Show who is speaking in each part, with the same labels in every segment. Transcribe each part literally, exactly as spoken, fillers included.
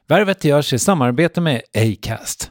Speaker 1: Värvet görs i samarbete med Acast.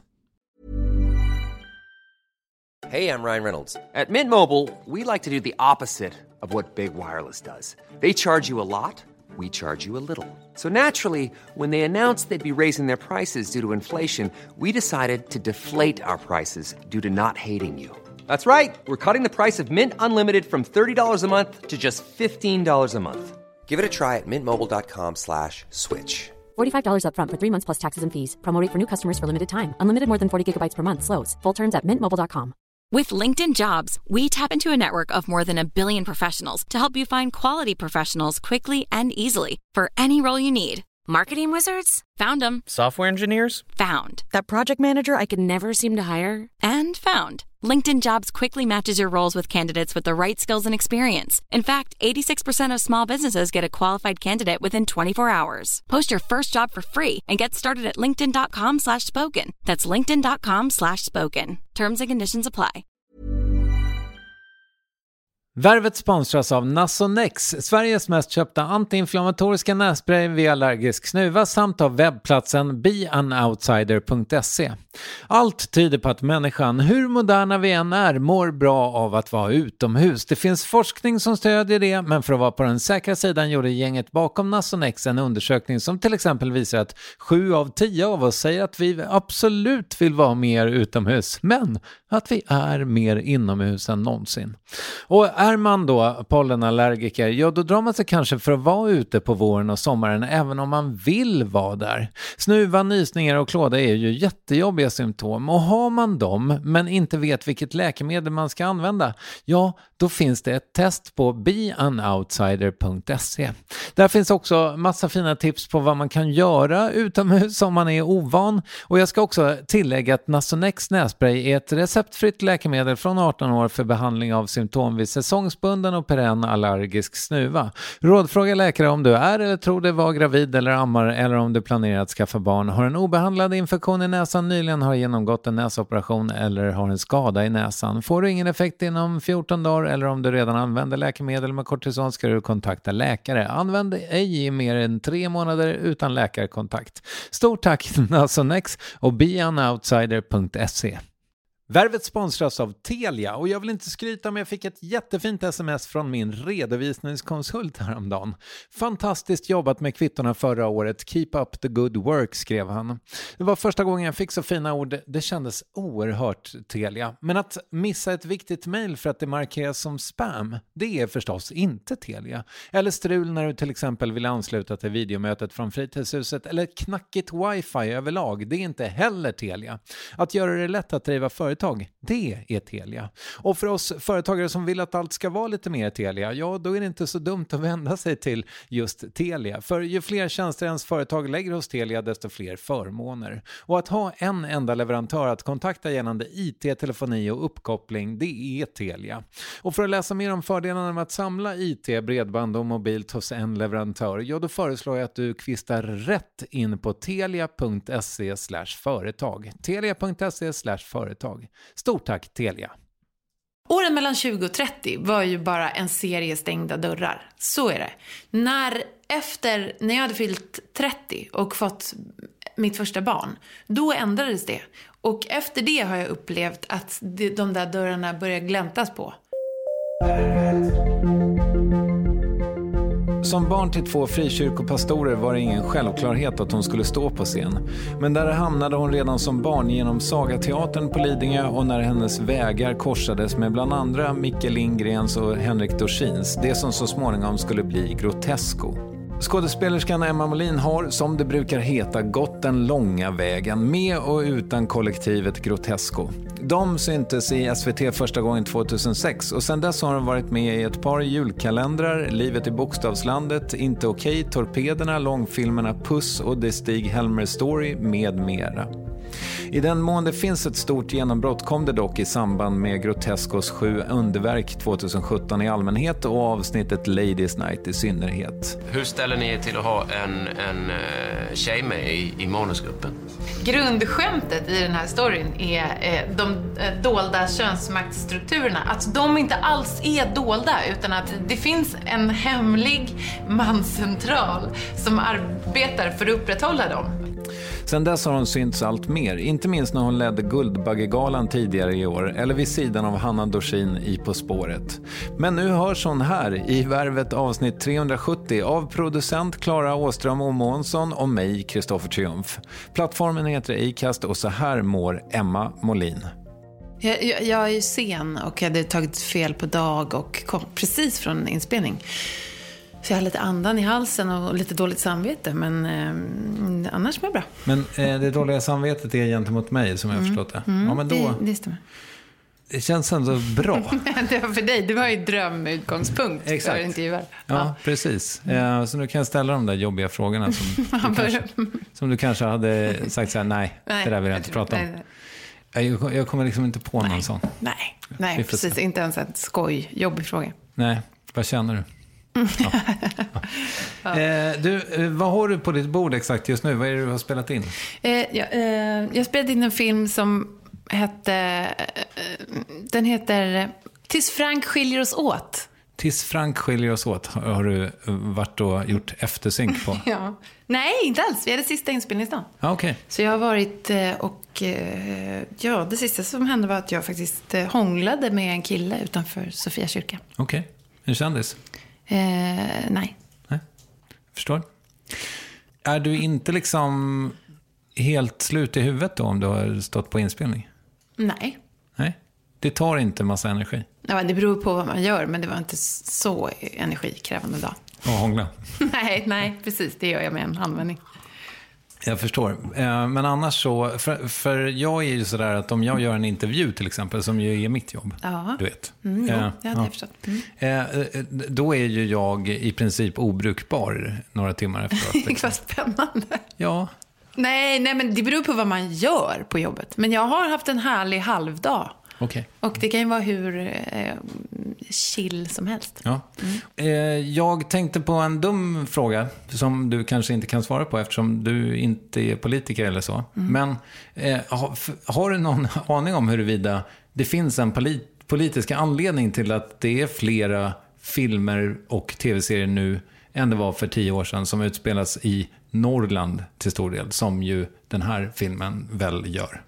Speaker 2: Hey, I'm Ryan Reynolds. At Mint Mobile, we like to do the opposite of what Big Wireless does. They charge you a lot, we charge you a little. So naturally, when they announced they'd be raising their prices due to inflation, we decided to deflate our prices due to not hating you. That's right. We're cutting the price of Mint Unlimited from thirty dollars a month to just fifteen dollars a month. Give it a try at mintmobile.com slash switch.
Speaker 3: forty-five dollars up front for three months plus taxes and fees. Promo rate for new customers for limited time. Unlimited more than forty gigabytes per month slows. Full terms at mint mobile dot com.
Speaker 4: With LinkedIn Jobs, we tap into a network of more than a billion professionals to help you find quality professionals quickly and easily for any role you need. Marketing wizards? Found them.
Speaker 5: Software engineers?
Speaker 4: Found. That project manager I could never seem to hire? And found. LinkedIn Jobs quickly matches your roles with candidates with the right skills and experience. In fact, eighty-six percent of small businesses get a qualified candidate within twenty-four hours. Post your first job for free and get started at linkedin.com slash spoken. That's linkedin.com slash spoken. Terms and conditions apply.
Speaker 1: Värvet sponsras av Nasonex, Sveriges mest köpta antiinflammatoriska nässpray vid allergisk snuva samt av webbplatsen be an outsider punkt se. Allt tyder på att människan, hur moderna vi än är, mår bra av att vara utomhus. Det finns forskning som stödjer det, men för att vara på den säkra sidan gjorde gänget bakom Nasonex en undersökning som till exempel visar att sju av tio av oss säger att vi absolut vill vara mer utomhus, men att vi är mer inomhus än någonsin. Och är man då pollenallergiker, ja då drar man sig kanske för att vara ute på våren och sommaren även om man vill vara där. Snuva, nysningar och klåda är ju jättejobbiga symptom, och har man dem men inte vet vilket läkemedel man ska använda, ja då finns det ett test på be an outsider punkt se. Där finns också massa fina tips på vad man kan göra utomhus om man är ovan, och jag ska också tillägga att Nasonex nässpray är ett receptfritt läkemedel från arton år för behandling av symptom vid säsongsbunden och perenn allergisk snuva. Rådfråga läkare om du är eller tror dig vara gravid eller ammar, eller om du planerar att skaffa barn, har en obehandlad infektion i näsan, nyligen har genomgått en näsoperation eller har en skada i näsan. Får du ingen effekt inom fjorton dagar eller om du redan använder läkemedel med kortison ska du kontakta läkare. Använd ej i mer än tre månader utan läkarkontakt. Stort tack Nasonex och be an outsider punkt se. Värvet sponsras av Telia, och jag vill inte skryta, men jag fick ett jättefint sms från min redovisningskonsult häromdagen. Fantastiskt jobbat med kvittorna förra året. Keep up the good work, skrev han. Det var första gången jag fick så fina ord. Det kändes oerhört Telia. Men att missa ett viktigt mejl för att det markeras som spam, det är förstås inte Telia. Eller strul när du till exempel vill ansluta till videomötet från fritidshuset, eller knackigt wifi överlag, det är inte heller Telia. Att göra det lätt att driva företag, det är Telia. Och för oss företagare som vill att allt ska vara lite mer Telia, ja då är det inte så dumt att vända sig till just Telia. För ju fler tjänster ens företag lägger hos Telia, desto fler förmåner. Och att ha en enda leverantör att kontakta gällande I T, telefoni och uppkoppling, det är Telia. Och för att läsa mer om fördelarna med att samla I T, bredband och mobilt hos en leverantör, ja då föreslår jag att du kvistar rätt in på telia punkt se slash företag. telia punkt se slash företag. Stort tack Telia.
Speaker 6: Åren mellan tjugo och trettio var ju bara en serie stängda dörrar. Så är det. När, efter, när jag hade fyllt trettio och fått mitt första barn, då ändrades det. Och efter det har jag upplevt att de där dörrarna börjar gläntas på.
Speaker 1: Som barn till två frikyrkopastorer var det ingen självklarhet att hon skulle stå på scen. Men där hamnade hon redan som barn genom Sagateatern på Lidingö, och när hennes vägar korsades med bland andra Micke Lindgrens och Henrik Dorsins, det som så småningom skulle bli Grotesco. Skådespelerskan Emma Molin har, som det brukar heta, gått den långa vägen med och utan kollektivet Grotesco. De syntes i S V T första gången tvåtusensex, och sedan dess har de varit med i ett par julkalendrar, Livet i bokstavslandet, Inte okej, Torpederna, långfilmerna Puss och The Stig-Helmer Story med mera. I den mån det finns ett stort genombrott kom det dock i samband med Grotescos sju underverk tjugosjutton i allmänhet och avsnittet Ladies Night i synnerhet.
Speaker 7: Hur ställer ni er till att ha en, en uh, tjej med i, i manusgruppen?
Speaker 6: Grundskämtet i den här storyn är eh, de eh, dolda könsmaktsstrukturerna. Att de inte alls är dolda, utan att det finns en hemlig manscentral som arbetar för att upprätthålla dem.
Speaker 1: Sen dess har hon synts allt mer, inte minst när hon ledde Guldbaggegalan tidigare i år eller vid sidan av Hanna Dorsin i På spåret. Men nu hörs hon här i Värvet avsnitt trehundrasjuttio av producent Klara Åström och Månsson och mig, Kristoffer Triumf. Plattformen heter Acast och så här mår Emma Molin.
Speaker 6: Jag, jag, jag är ju sen och hade tagit fel på dag och kom precis från inspelning. Så jag har lite andan i halsen och lite dåligt samvete, men eh, annars mår jag bra.
Speaker 1: Men eh, det dåliga samvetet är gentemot mig, som jag har förstått det.
Speaker 6: Mm,
Speaker 1: ja, men då,
Speaker 6: det, det stämmer.
Speaker 1: Det känns ändå bra.
Speaker 6: Det var för dig, det var ju drömutgångspunkt.
Speaker 1: Exakt.
Speaker 6: För intervjuer.
Speaker 1: Ja, ja, precis. Eh, så nu kan jag ställa de där jobbiga frågorna som, du, kanske, som du kanske hade sagt så här, nej, nej, det där vill jag inte prata om. Nej, nej. Jag, jag kommer liksom inte på
Speaker 6: nej,
Speaker 1: någon sån.
Speaker 6: Nej, nej precis. Inte ens ett skoj, jobbig fråga.
Speaker 1: Nej, vad känner du? Ja. Ja. Eh, du, vad har du på ditt bord exakt just nu? Vad är det du har spelat in?
Speaker 6: Eh, ja, eh, jag spelade in en film som hette eh, den heter Tills Frank skiljer oss åt.
Speaker 1: Tills Frank skiljer oss åt har du varit och gjort eftersynk på.
Speaker 6: Ja. Nej, inte alls. Vi hade sista inspelningsdagen.
Speaker 1: Ah, okay.
Speaker 6: Så jag har varit och ja, det sista som hände var att jag faktiskt hånglade med en kille utanför Sofia kyrka.
Speaker 1: Okej. Okay. En kändis?
Speaker 6: Eh, nej.
Speaker 1: Nej, förstår. Är du inte liksom helt slut i huvudet då om du har stått på inspelning?
Speaker 6: Nej.
Speaker 1: Nej, det tar inte massa energi.
Speaker 6: Ja, det beror på vad man gör, men det var inte så energikrävande dag.
Speaker 1: Och hångla?
Speaker 6: nej, nej, precis. Det gör jag med en användning.
Speaker 1: Jag förstår. Men annars så, för, för jag är ju sådär att om jag gör en intervju till exempel, som ju är mitt jobb,
Speaker 6: ja.
Speaker 1: du vet.
Speaker 6: Mm, jo, det hade jag förstått.
Speaker 1: Mm. Då är ju jag i princip obrukbar några timmar efteråt.
Speaker 6: Vad spännande.
Speaker 1: Ja.
Speaker 6: Nej, nej, men det beror på vad man gör på jobbet. Men jag har haft en härlig halvdag.
Speaker 1: Okay.
Speaker 6: Och det kan ju vara hur eh, chill som helst.
Speaker 1: Ja. Mm. Eh, jag tänkte på en dum fråga som du kanske inte kan svara på eftersom du inte är politiker eller så. Mm. Men eh, har, har du någon aning om huruvida det finns en polit, politisk anledning till att det är flera filmer och tv-serier nu än det var för tio år sedan som utspelas i Norrland till stor del, som ju den här filmen väl gör?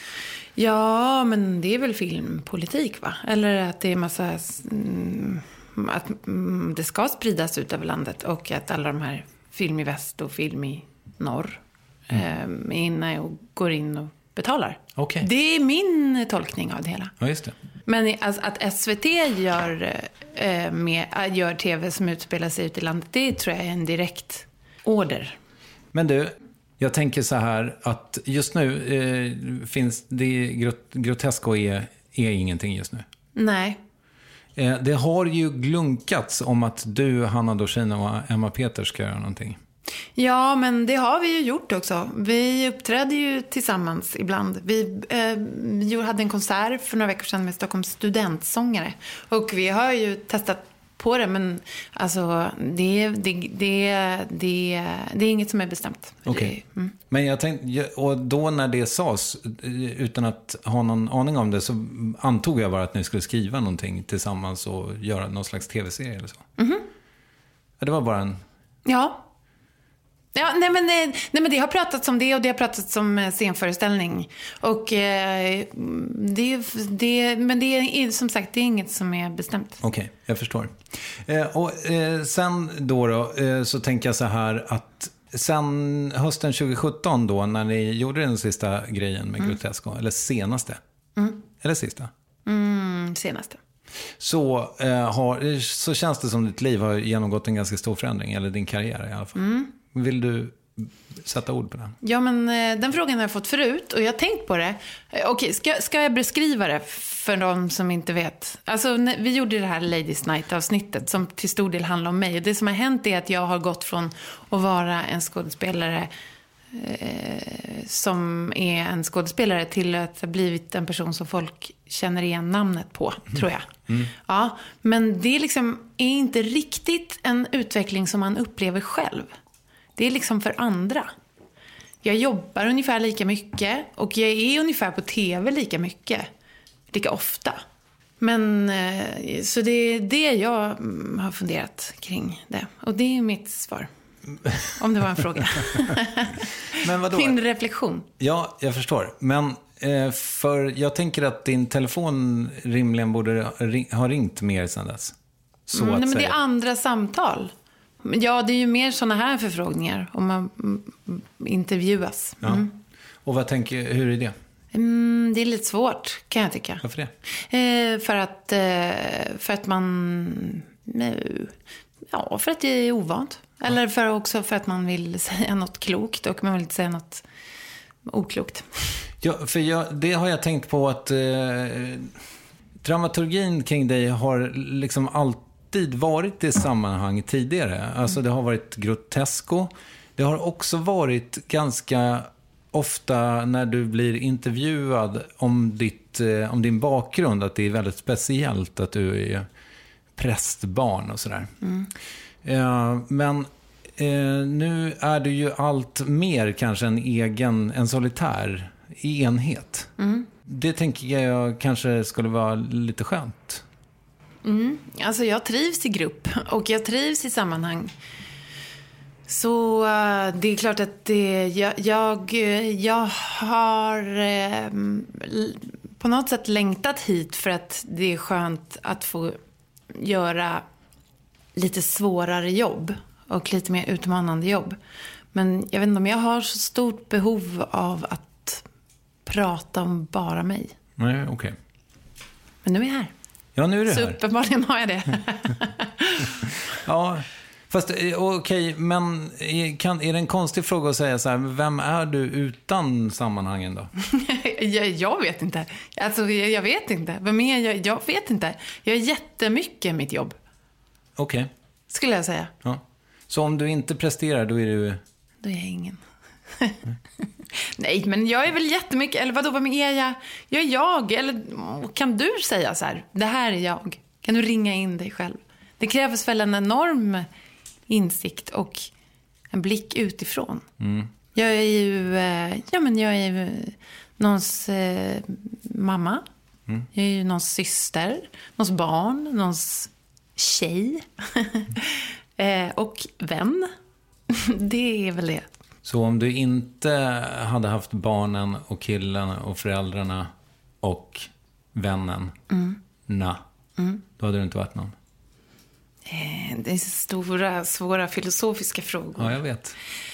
Speaker 6: Ja, men det är väl filmpolitik, va? Eller att det är massa mm, att mm, det ska spridas ut över landet och att alla de här film i väst och film i norr mm. eh, är inne och går in och betalar.
Speaker 1: Okay.
Speaker 6: Det är min tolkning av det hela.
Speaker 1: Ja, just det.
Speaker 6: Men alltså, att S V T gör, eh, med, gör tv som utspelar sig ut i landet, det tror jag är en direkt order.
Speaker 1: Men du, jag tänker så här att just nu eh, finns det grot, Grotesco är, är ingenting just nu.
Speaker 6: Nej.
Speaker 1: Eh, det har ju glunkats om att du, Hanna Dorsin och Emma Peters ska göra någonting.
Speaker 6: Ja, men det har vi ju gjort också. Vi uppträdde ju tillsammans ibland. Vi eh, hade en konsert för några veckor sedan med Stockholms studentsångare. Och vi har ju testat på det, men alltså det, det, det, det, det är inget som är bestämt.
Speaker 1: Okay.
Speaker 6: Mm.
Speaker 1: Men jag tänkte, och då när det sades, utan att ha någon aning om det, så antog jag bara att ni skulle skriva någonting tillsammans och göra någon slags tv-serie eller så.
Speaker 6: Mm-hmm.
Speaker 1: Det var bara en...
Speaker 6: Ja. Ja, nej men, nej, men det har pratats om det och det har pratats om scenföreställning. Och eh, det, det, men det är som sagt, det är inget som är bestämt.
Speaker 1: Okej, okay, jag förstår. Eh, och eh, sen då, då eh, så tänker jag så här att sen hösten tjugo sjutton då, när ni gjorde den sista grejen med mm. Grotesco, eller senaste, mm. eller sista?
Speaker 6: Mm, senaste.
Speaker 1: Så, eh, har, så känns det som ditt liv har genomgått en ganska stor förändring, eller din karriär i alla fall. Mm. Vill du sätta ord på den? Ja,
Speaker 6: men den frågan har jag fått förut och jag har tänkt på det. Okej, ska, ska jag beskriva det för de som inte vet? Alltså, vi gjorde det här Ladies Night-avsnittet som till stor del handlar om mig. Och det som har hänt är att jag har gått från att vara en skådespelare eh, som är en skådespelare till att ha blivit en person som folk känner igen namnet på, mm. tror jag. Mm. Ja, men det är liksom är inte riktigt en utveckling som man upplever själv. Det är liksom för andra. Jag jobbar ungefär lika mycket och jag är ungefär på tv lika mycket. Lika ofta. Men så det är det jag har funderat kring det. Och det är mitt svar. Om det var en fråga.
Speaker 1: Men vadå?
Speaker 6: Min reflektion.
Speaker 1: Ja, jag förstår. Men eh, för jag tänker att din telefon rimligen borde ha ringt mer sedan dess. Så
Speaker 6: Mm,
Speaker 1: att
Speaker 6: nej, men det
Speaker 1: säga.
Speaker 6: är andra samtal. Ja, det är ju mer såna här förfrågningar om man mm, intervjuas.
Speaker 1: Ja.
Speaker 6: Mm.
Speaker 1: Och vad tänker, hur är det?
Speaker 6: Mm, det är lite svårt, kan jag tycka.
Speaker 1: Varför det?
Speaker 6: Eh, för att eh, för att man eh, ja, för att det är ovant. Eller för också för att man vill säga något klokt och man vill inte säga något oklokt.
Speaker 1: Ja, för jag, det har jag tänkt på att eh, dramaturgin kring dig har liksom alltid varit i sammanhang tidigare. Alltså det har varit grotesko. Det har också varit ganska ofta när du blir intervjuad om, ditt, eh, om din bakgrund, att det är väldigt speciellt att du är prästbarn och sådär. Mm. Eh, men eh, nu är du ju allt mer kanske en egen, en solitär enhet. Mm. Det tänker jag kanske skulle vara lite skönt.
Speaker 6: Mm. Alltså jag trivs i grupp och jag trivs i sammanhang. Så uh, det är klart att det, jag, jag, jag har eh, på något sätt längtat hit för att det är skönt att få göra lite svårare jobb och lite mer utmanande jobb. Men jag vet inte om jag har så stort behov av att prata om bara mig.
Speaker 1: Nej, okej. Okay.
Speaker 6: Men nu är jag här.
Speaker 1: Ja, nu är det
Speaker 6: så
Speaker 1: här.
Speaker 6: Så uppenbarligen har jag det.
Speaker 1: Ja, fast okej, okay, men kan, är det en konstig fråga att säga så här, vem är du utan sammanhangen då?
Speaker 6: jag, jag vet inte. Alltså, jag, jag vet inte. Vem är jag? Jag vet inte. Jag är jättemycket mitt jobb.
Speaker 1: Okej. Okay.
Speaker 6: Skulle jag säga.
Speaker 1: Ja. Så om du inte presterar, då är du...
Speaker 6: Då är jag ingen. Nej, men jag är väl jättemycket. Eller vadå, vem är jag? Jag är jag. Eller kan du säga så här, det här är jag? Kan du ringa in dig själv? Det krävs väl en enorm insikt och en blick utifrån. Mm. Jag är ju, ja men jag är ju någons eh, mamma. Mm. Jag är ju någons syster, någons barn, någons tjej. eh, och vän. Det är väl det.
Speaker 1: Så om du inte hade haft barnen och killen och föräldrarna och vännen, mm. na, mm. då hade du inte varit någon?
Speaker 6: Det är stora, svåra filosofiska frågor.
Speaker 1: Ja, jag vet.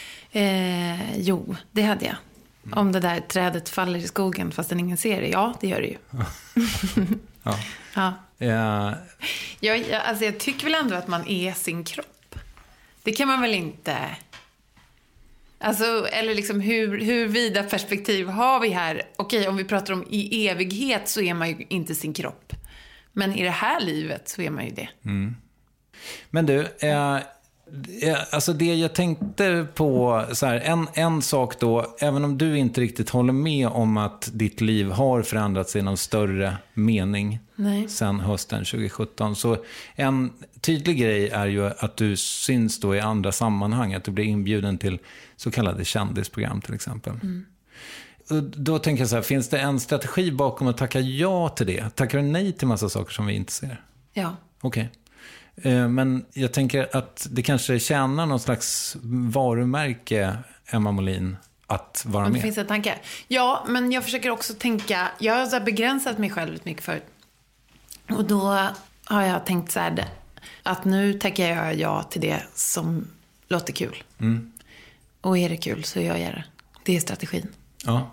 Speaker 6: Eh, jo, det hade jag. Mm. Om det där trädet faller i skogen fast den ingen ser det. Ja, det gör det ju.
Speaker 1: ja.
Speaker 6: ja.
Speaker 1: Ja.
Speaker 6: Jag, jag, alltså jag tycker väl ändå att man är sin kropp. Det kan man väl inte... Alltså, eller liksom hur, hur vida perspektiv har vi här? Okej, om vi pratar om i evighet så är man ju inte sin kropp. Men i det här livet så är man ju det.
Speaker 1: Mm. Men du, eh, alltså det jag tänkte på så här, en, en sak då, även om du inte riktigt håller med om att ditt liv har förändrats i någon större mening
Speaker 6: Nej.
Speaker 1: sedan hösten tjugo sjutton, så en tydlig grej är ju att du syns då i andra sammanhang, att du blir inbjuden till så kallade kändisprogram till exempel. Mm. Och då tänker jag så här, finns det en strategi bakom att tacka ja till det? Tackar du nej till massa saker som vi inte ser?
Speaker 6: Ja.
Speaker 1: Okej. Okay. Men jag tänker att det kanske tjänar någon slags varumärke, Emma Molin, att vara med.
Speaker 6: Det finns en tanke. Ja, men jag försöker också tänka, jag har så begränsat mig själv lite mycket förut. Och då har jag tänkt så här, att nu tackar jag ja till det som låter kul. Mm. Och är det kul så gör jag det. Det är strategin.
Speaker 1: Ja.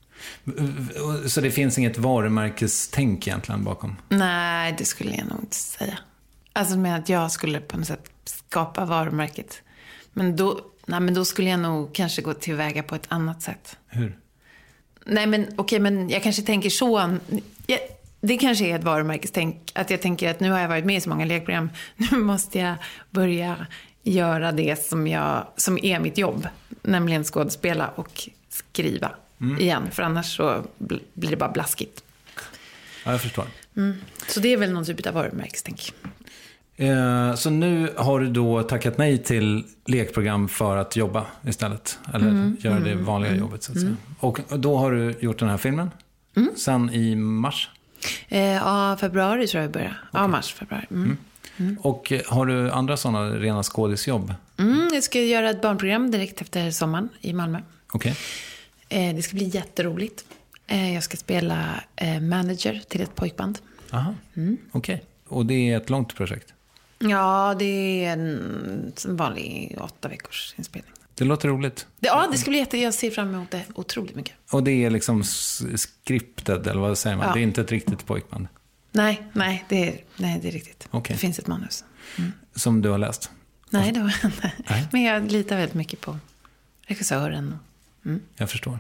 Speaker 1: Så det finns inget varumärkestänk egentligen bakom?
Speaker 6: Nej, det skulle jag nog inte säga. Alltså med att jag skulle på något sätt skapa varumärket. Men då, nej, men då skulle jag nog kanske gå tillväga på ett annat sätt.
Speaker 1: Hur?
Speaker 6: Nej, men okej, okay, men jag kanske tänker så. Jag, det kanske är ett varumärkestänk. Att jag tänker att nu har jag varit med i så många lekprogram. Nu måste jag börja göra det som, jag, som är mitt jobb. Nämligen skådespela och skriva mm. igen. För annars så blir det bara blaskigt.
Speaker 1: Ja, jag förstår.
Speaker 6: Mm. Så det är väl någon typ av varumärkestänk.
Speaker 1: Eh, så nu har du då tackat nej till lekprogram för att jobba istället. Eller mm, göra mm, det vanliga mm, jobbet så att säga. Mm. Och då har du gjort den här filmen. Mm. Sen i mars?
Speaker 6: Eh, ja, februari tror jag börjar. Okay. Ja, mars, februari. Mm.
Speaker 1: Mm. Mm. Och har du andra sådana rena skådisjobb
Speaker 6: Mm, jag ska göra ett barnprogram direkt efter sommaren i Malmö.
Speaker 1: Okej.
Speaker 6: Okay. Eh, det ska bli jätteroligt. Eh, jag ska spela eh, manager till ett pojkband.
Speaker 1: Aha, mm. Okej. Okay. Och det är ett långt projekt?
Speaker 6: Ja, det är en, en vanlig åtta veckors inspelning.
Speaker 1: Det låter roligt.
Speaker 6: Det, ja, det ska bli jätte... Jag ser fram emot det otroligt mycket.
Speaker 1: Och det är liksom skriptet, eller vad säger man? Ja. Det är inte ett riktigt pojkband?
Speaker 6: Nej, nej, det är, nej, det är riktigt.
Speaker 1: Okay.
Speaker 6: Det finns ett manus.
Speaker 1: Mm. Som du har läst?
Speaker 6: Nej, det var inte. Nej. Men jag litar väldigt mycket på regissören. Mm.
Speaker 1: Jag förstår.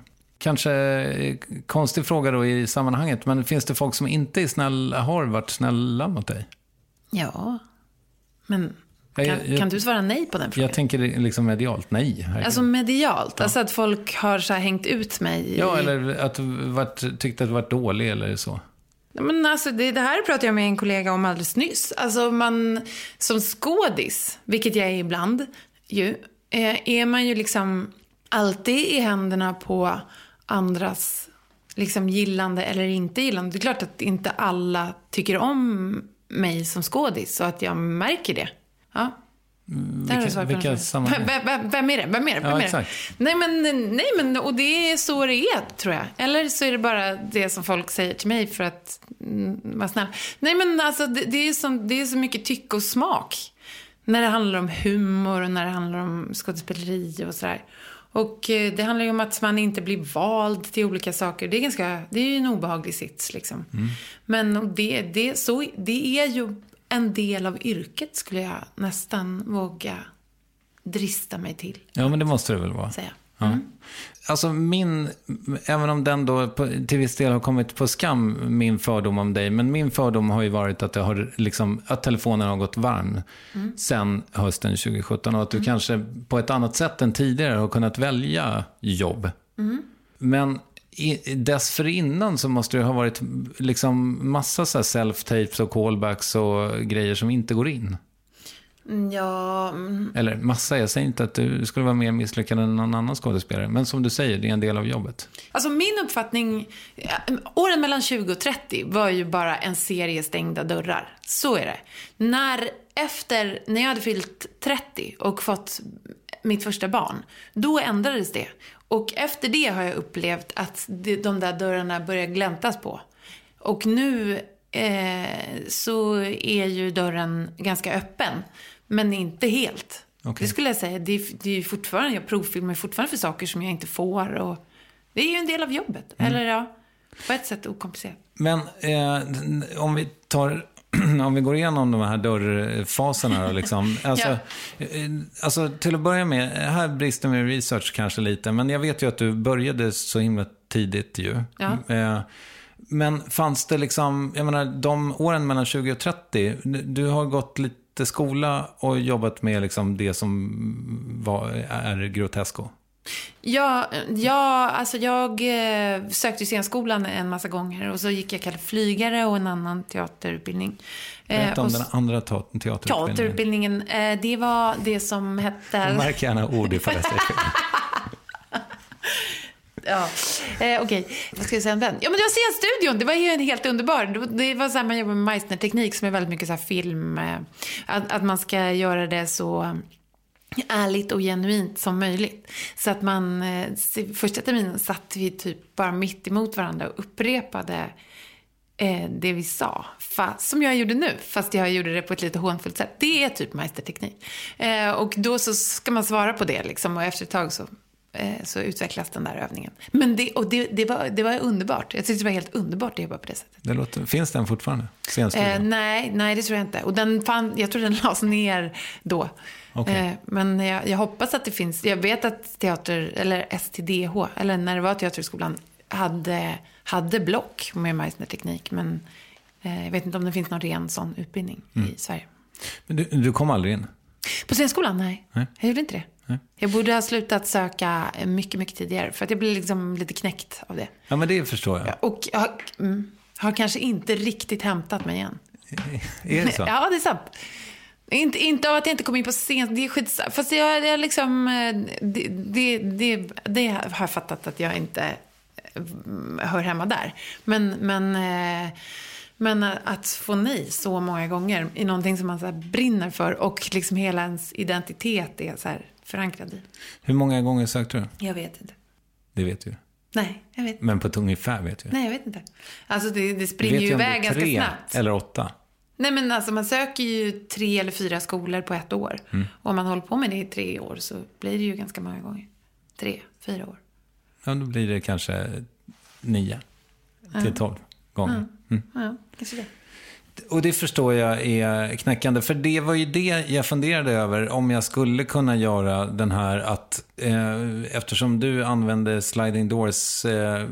Speaker 1: Kanske konstig fråga då i sammanhanget, men finns det folk som inte är snälla, har varit snälla mot dig?
Speaker 6: Ja, men kan,
Speaker 1: jag, jag,
Speaker 6: kan du svara nej på den frågan?
Speaker 1: Jag tänker liksom medialt, nej. Herregud.
Speaker 6: Alltså medialt,
Speaker 1: ja.
Speaker 6: Alltså att folk har så här hängt ut mig.
Speaker 1: Ja,
Speaker 6: i...
Speaker 1: eller att du varit, tyckte att du varit dålig eller så.
Speaker 6: Men alltså, det, det här pratade jag med en kollega om alldeles nyss. Alltså man, som skådis, vilket jag är ibland ju, är man ju liksom alltid i händerna på andras liksom gillande eller inte gillande. Det är klart att inte alla tycker om mig som skådis, så att jag märker det. Ja.
Speaker 1: Mm, vilka vilka sammanhang?
Speaker 6: Vem, vem, vem är det? Vem är det? Vem
Speaker 1: ja,
Speaker 6: är det?
Speaker 1: Exakt.
Speaker 6: Nej, men, nej, men och det är så det är, tror jag. Eller så är det bara det som folk säger till mig för att mm, vara snäll. Nej, men alltså det, det, är så, det är så mycket tycke och smak när det handlar om humor och när det handlar om skådespeleri och sådär. Och eh, det handlar ju om att man inte blir vald till olika saker. Det är ganska, det är ju en obehaglig sits liksom. Mm. Men och det, det, så, det är ju en del av yrket, skulle jag nästan våga drista mig till.
Speaker 1: Ja, men det måste det väl vara.
Speaker 6: Säga.
Speaker 1: Ja.
Speaker 6: Mm.
Speaker 1: Alltså min, även om den då på, till viss del har kommit på skam, min fördom om dig, men min fördom har ju varit att, det har liksom, att telefonen har gått varm mm. sen hösten tjugo sjutton och att du mm. kanske på ett annat sätt än tidigare har kunnat välja jobb. Mm. Men i, dessförinnan så måste det ha varit liksom massa så här self-tapes och callbacks och grejer som inte går in.
Speaker 6: Ja.
Speaker 1: Eller massa, jag säger inte att du skulle vara mer misslyckad än någon annan skådespelare, men som du säger, det är en del av jobbet.
Speaker 6: Alltså min uppfattning, åren mellan tjugo och trettio var ju bara en serie stängda dörrar. Så är det. När, efter, när jag hade fyllt trettio och fått mitt första barn, då ändrades det. Och efter det har jag upplevt att de där dörrarna börjar gläntas på. Och nu eh, så är ju dörren ganska öppen. Men inte helt. Okay. Det skulle jag säga. Det är, det är fortfarande, jag provfilmar fortfarande för saker som jag inte får. Och det är ju en del av jobbet. Mm. Eller ja, på ett sätt okomplicerat.
Speaker 1: Men eh, om vi tar... Om vi går igenom de här dörrfaserna liksom. Alltså, ja. alltså till att börja med, här brister med research kanske lite, men jag vet ju att du började så himla tidigt ju.
Speaker 6: Ja.
Speaker 1: Eh, men fanns det liksom, jag menar, de åren mellan tjugo och trettio, du har gått lite skola och jobbat med liksom det som var, är grotesko.
Speaker 6: Ja, ja, alltså jag eh, sökte scenskolan en massa gånger och så gick jag kallad flygare och en annan teaterutbildning.
Speaker 1: Berätta om
Speaker 6: och,
Speaker 1: den andra ta- teaterutbildningen.
Speaker 6: Teaterutbildningen, eh, det var det som hette...
Speaker 1: Märk gärna ord i förresten.
Speaker 6: Ja, eh, okej. Okay. Vad ska jag säga om den? Ja, men det var scenstudion. Det var ju en helt underbar. Det var så här, man jobbar med Meissner-teknik som är väldigt mycket så här film. Eh, att, att man ska göra det så ärligt och genuint som möjligt. Så att man, eh, första terminen satt vi typ bara mitt emot varandra och upprepade eh, det vi sa. Fast, som jag gjorde nu, fast jag gjorde det på ett lite hånfullt sätt. Det är typ Meissner-teknik. Eh, och då så ska man svara på det liksom, och efter ett tag så så utvecklas den där övningen. Men det, och det, det, var, det var underbart. Jag tyckte det var helt underbart att jobba på det sättet.
Speaker 1: Det låter, finns den fortfarande?
Speaker 6: Eh, nej, nej, det tror jag inte. Och den fann, jag tror den lades ner då.
Speaker 1: Okay.
Speaker 6: Eh, men jag, jag hoppas att det finns. Jag vet att teater, eller S T D H, eller när det var teaterskolan, hade, hade block med Meissner-teknik. Men eh, jag vet inte om det finns någon ren sån utbildning mm. i Sverige.
Speaker 1: Men du, du kom aldrig in?
Speaker 6: På scenskolan, nej. nej. Jag gjorde inte det. Nej. Jag borde ha slutat söka mycket, mycket tidigare. För att jag blev liksom lite knäckt av det.
Speaker 1: Ja, men det förstår jag.
Speaker 6: Och jag har, mm, har kanske inte riktigt hämtat mig igen.
Speaker 1: Är det så?
Speaker 6: Ja, det är sant. Inte, inte av att jag inte kom in på scen. Det är skits. Fast jag, jag liksom... Det, det, det, det har jag fattat att jag inte hör hemma där. Men... men Men att få nej så många gånger i någonting som man så här brinner för och liksom hela ens identitet är så här förankrad i.
Speaker 1: Hur många gånger sökte du?
Speaker 6: Jag vet inte.
Speaker 1: Det vet du.
Speaker 6: Nej, jag vet inte.
Speaker 1: Men på ett ungefär vet du.
Speaker 6: Nej, jag vet inte. Alltså det, det springer ju iväg ganska
Speaker 1: tre
Speaker 6: snabbt.
Speaker 1: Eller åtta.
Speaker 6: Nej, men alltså man söker ju tre eller fyra skolor på ett år. Mm. Och om man håller på med det i tre år så blir det ju ganska många gånger. Tre, fyra år.
Speaker 1: Ja, då blir det kanske nio till
Speaker 6: ja.
Speaker 1: tolv gånger.
Speaker 6: Ja, mm. ja kanske det.
Speaker 1: Och det förstår jag är knäckande. För det var ju det jag funderade över. Om jag skulle kunna göra den här att eh, eftersom du använde sliding doors eh,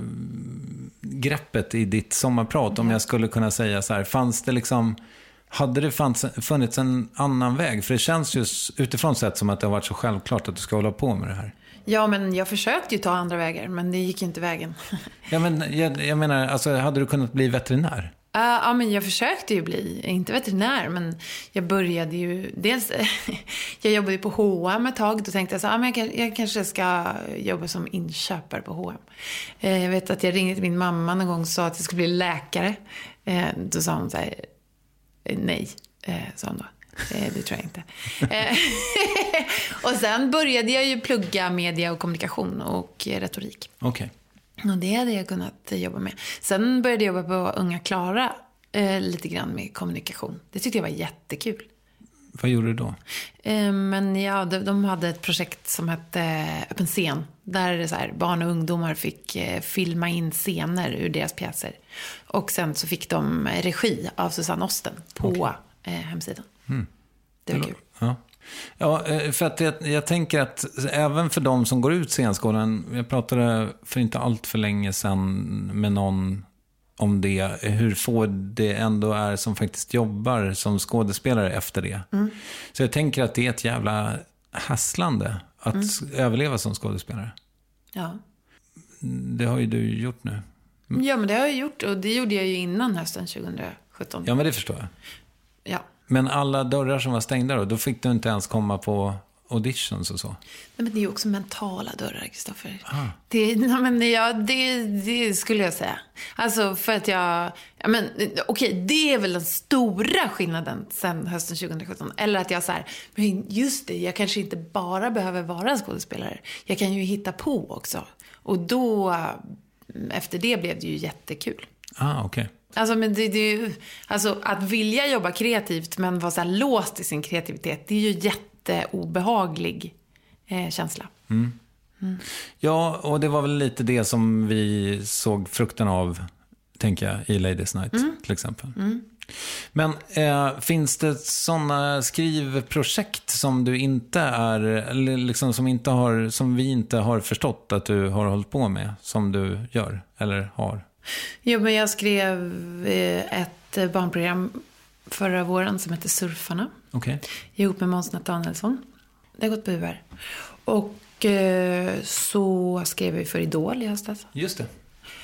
Speaker 1: greppet i ditt sommarprat. Mm. Om jag skulle kunna säga så här. Fanns det liksom, hade det fanns, funnits en annan väg? För det känns ju utifrån sett som att det har varit så självklart att du ska hålla på med det här.
Speaker 6: Ja, men jag försökte ju ta andra vägar. Men det gick ju inte vägen.
Speaker 1: Ja, men jag, jag menar, alltså, hade du kunnat bli veterinär?
Speaker 6: Uh, ja, men jag försökte ju bli, inte veterinär, men jag började ju, dels, jag jobbade ju på H och M ett tag, då tänkte jag så, ah, men jag, jag kanske ska jobba som inköpare på H och M. Uh, jag vet att jag ringde till min mamma någon gång och sa att jag skulle bli läkare. Uh, då sa hon så här, nej, uh, sa hon då. Uh, det tror jag inte. Uh, och sen började jag ju plugga media och kommunikation och retorik.
Speaker 1: Okej. Okay.
Speaker 6: Och det hade jag kunnat jobba med. Sen började jag jobba på Unga Klara eh, lite grann med kommunikation. Det tyckte jag var jättekul.
Speaker 1: Vad gjorde du då?
Speaker 6: Eh, men ja, de, de hade ett projekt som hette Öppen scen. Där så här, barn och ungdomar fick eh, filma in scener ur deras pjäser. Och sen så fick de regi av Susanne Osten på okay. eh, hemsidan. Mm. Det var kul.
Speaker 1: Ja. Ja, för att jag, jag tänker att även för de som går ut scenskolan, jag pratade för inte allt för länge sedan med någon om det, hur få det ändå är som faktiskt jobbar som skådespelare efter det. Mm. Så jag tänker att det är ett jävla hasslande att mm. överleva som skådespelare.
Speaker 6: Ja.
Speaker 1: Det har ju du gjort nu.
Speaker 6: Mm. Ja, men det har jag gjort och det gjorde jag ju innan hösten tjugosjutton.
Speaker 1: Ja, men det förstår jag.
Speaker 6: Ja.
Speaker 1: Men alla dörrar som var stängda då, då fick du inte ens komma på auditions och så?
Speaker 6: Nej, men det är ju också mentala dörrar, Kristoffer. Ah. Det, men ja, det, det skulle jag säga. Alltså för att jag, ja, men okej, det är väl den stora skillnaden sen hösten tjugosjutton. Eller att jag så här, men just det, jag kanske inte bara behöver vara skådespelare. Jag kan ju hitta på också. Och då, efter det blev det ju jättekul.
Speaker 1: Ah, okej. Okay.
Speaker 6: Alltså, men det, det, alltså att vilja jobba kreativt men vara så här låst i sin kreativitet, det är ju jätteobehaglig eh, känsla. Mm.
Speaker 1: Mm. Ja, och det var väl lite det som vi såg frukten av, tänker jag, i Ladies Night mm. till exempel. Mm. Men eh, finns det sådana skrivprojekt som du inte är, liksom som inte har, som vi inte har förstått att du har hållit på med, som du gör eller har?
Speaker 6: Jo, men jag skrev ett barnprogram förra våren som heter Surfarna.
Speaker 1: Okay.
Speaker 6: Ihop med Måns Nathanaelsson. Det har gått på U R. Och eh, så skrev vi för Idol i höstas.
Speaker 1: Just det.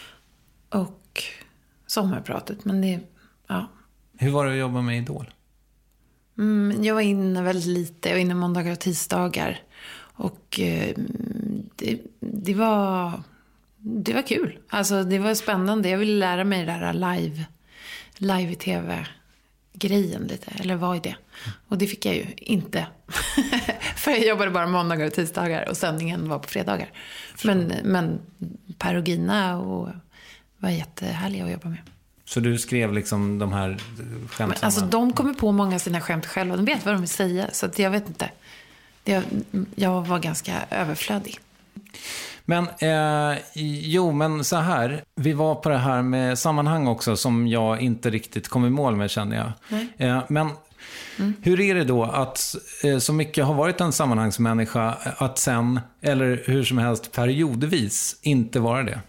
Speaker 6: Och sommarpratet, men det, ja.
Speaker 1: Hur var det att jobba med Idol?
Speaker 6: Mm, jag var inne väldigt lite. Jag var inne måndagar och tisdagar. Och eh, det, det var... Det var kul. Alltså det var spännande. Jag ville lära mig det här live, live i tv-grejen lite. Eller vad är det? Och det fick jag ju inte. För jag jobbade bara måndagar och tisdagar. Och sändningen var på fredagar. Men, men Per och Gina och var jättehärliga att jobba med.
Speaker 1: Så du skrev liksom de här skämten?
Speaker 6: Alltså de kommer på många av sina skämt själva. De vet vad de vill säga. Så att jag vet inte. Jag, jag var ganska överflödig.
Speaker 1: Men, eh, jo, men så här. Vi var på det här med sammanhang också som jag inte riktigt kom i mål med, känner jag. Eh, men mm. hur är det då att eh, så mycket har varit en sammanhangsmänniska att sen, eller hur som helst periodvis, inte vara det?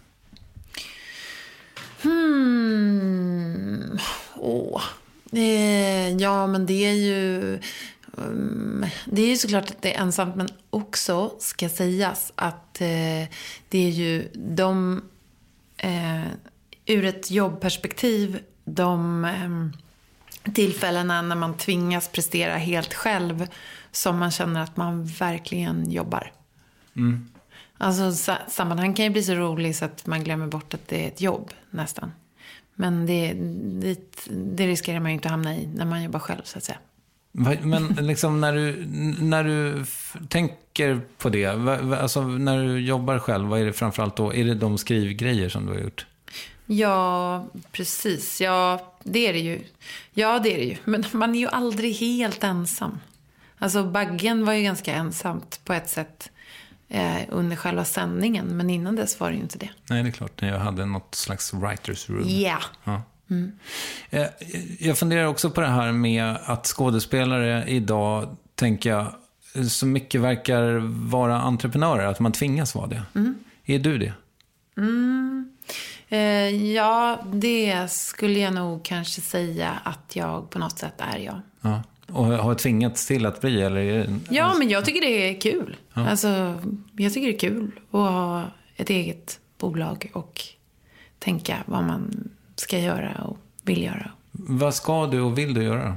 Speaker 6: Hmm. Åh. Eh, ja, men det är ju... Det är ju såklart att det är ensamt, men också ska sägas att eh, det är ju de eh, ur ett jobbperspektiv de eh, tillfällena när man tvingas prestera helt själv som man känner att man verkligen jobbar. Mm. Alltså sa- sammanhang kan ju bli så roligt så att man glömmer bort att det är ett jobb nästan. Men det, det, det riskerar man ju inte att hamna i när man jobbar själv, så att säga.
Speaker 1: Men liksom när du, när du tänker på det, alltså när du jobbar själv, vad är det framförallt då? Är det de skrivgrejer som du har gjort?
Speaker 6: Ja, precis. Ja, det är det ju. Ja, det är det ju. Men man är ju aldrig helt ensam. Alltså Baggen var ju ganska ensamt på ett sätt eh, under själva sändningen. Men innan dess var det ju inte det.
Speaker 1: Nej, det är klart. Jag hade något slags writers room.
Speaker 6: Yeah.
Speaker 1: Ja. Mm. Jag funderar också på det här med att skådespelare idag, tänker jag, så mycket verkar vara entreprenörer, att man tvingas vara det. Mm. Är du det?
Speaker 6: Mm. Eh, ja, det skulle jag nog kanske säga att jag på något sätt är, jag.
Speaker 1: Ja. Och har tvingats till att bli, eller är det...
Speaker 6: Ja, men jag tycker det är kul.
Speaker 1: Ja.
Speaker 6: Alltså, jag tycker det är kul att ha ett eget bolag och tänka vad man ska göra och vill göra.
Speaker 1: Vad ska du och vill du göra?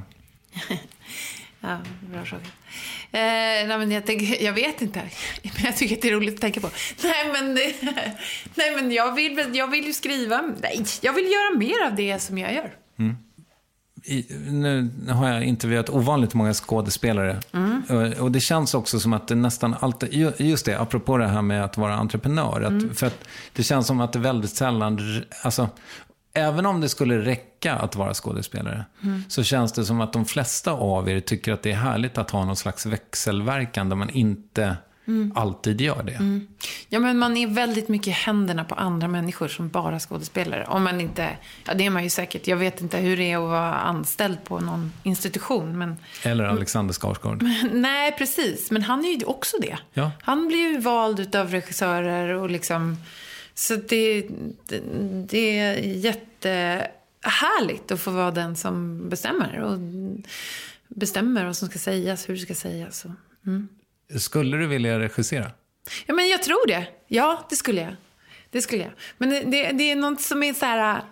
Speaker 6: Ja, bra fråga. Eh, nej, men jag, tänker, jag vet inte. Men jag tycker att det är roligt att tänka på. Nej, men, nej, men jag, vill, jag vill ju skriva. Nej, jag vill göra mer av det som jag gör.
Speaker 1: Mm. I, nu har jag intervjuat ovanligt många skådespelare. Mm. Och, och det känns också som att det nästan alltid, just det, apropå det här med att vara entreprenör. Att, mm. För att det känns som att det väldigt sällan, alltså, även om det skulle räcka att vara skådespelare, mm. så känns det som att de flesta av er tycker att det är härligt att ha någon slags växelverkan där man inte mm. alltid gör det. Mm.
Speaker 6: Ja, men man är väldigt mycket i händerna på andra människor som bara skådespelare. Om man inte, ja, det är man ju säkert. Jag vet inte hur det är att vara anställd på någon institution. Men,
Speaker 1: eller Alexander Skarsgård.
Speaker 6: Nej, precis. Men han är ju också det.
Speaker 1: Ja.
Speaker 6: Han blir ju vald av regissörer och liksom... Så det, det, det är jättehärligt att få vara den som bestämmer. Och bestämmer vad som ska sägas, hur det ska sägas. Mm.
Speaker 1: Skulle du vilja regissera?
Speaker 6: Ja, men jag tror det. Ja, det skulle jag. Det skulle jag. Men det, det, det är något som är så här...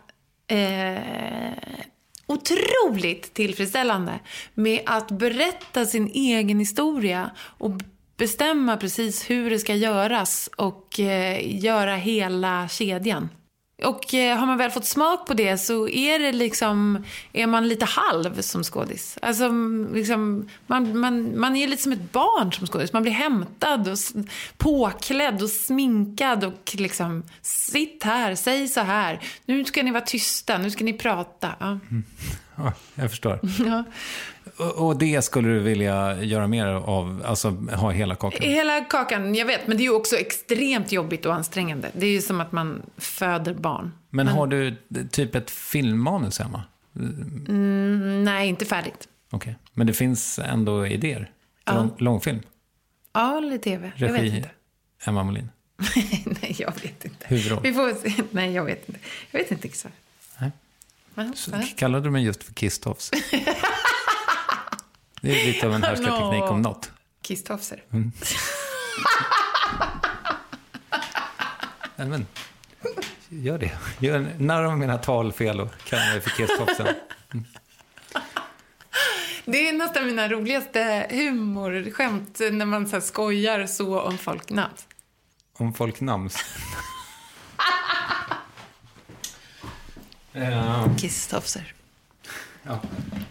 Speaker 6: Eh, otroligt tillfredsställande med att berätta sin egen historia och bestämma precis hur det ska göras och eh, göra hela kedjan. Och eh, har man väl fått smak på det så är det liksom, är man lite halv som skådis. Alltså liksom, man, man, man är lite som ett barn som skådis. Man blir hämtad och påklädd och sminkad och liksom, sitt här, säg så här. Nu ska ni vara tysta, nu ska ni prata. Ja,
Speaker 1: mm. Ja, jag förstår.
Speaker 6: Ja.
Speaker 1: Och det skulle du vilja göra mer av, alltså ha hela kakan?
Speaker 6: Hela kakan, jag vet, men det är ju också extremt jobbigt och ansträngande. Det är ju som att man föder barn.
Speaker 1: Men, men... har du typ ett filmmanus hemma?
Speaker 6: Mm, nej, inte färdigt.
Speaker 1: Okej, okay. Men det finns ändå idéer?
Speaker 6: Ja.
Speaker 1: Lång, långfilm?
Speaker 6: Ja, eller tv.
Speaker 1: Regi,
Speaker 6: jag vet inte.
Speaker 1: Emma Molin?
Speaker 6: Nej, jag vet inte.
Speaker 1: Huvudroll?
Speaker 6: Vi får se. Nej, jag vet inte. Jag vet inte exakt.
Speaker 1: Nej. Så, kallade du mig just för Kisstoffs? Det är lite av en härskarteknik no. om något.
Speaker 6: Kisstoffser.
Speaker 1: Mm. Nej, men gör det. Gör när av mina talfel och kallar mig för Kisstoffsen. Mm.
Speaker 6: Det är nästan mina roligaste humorskämt när man så här skojar så om folknamn.
Speaker 1: Om folknamn? Ja.
Speaker 6: Kisstoffser.
Speaker 1: Ja.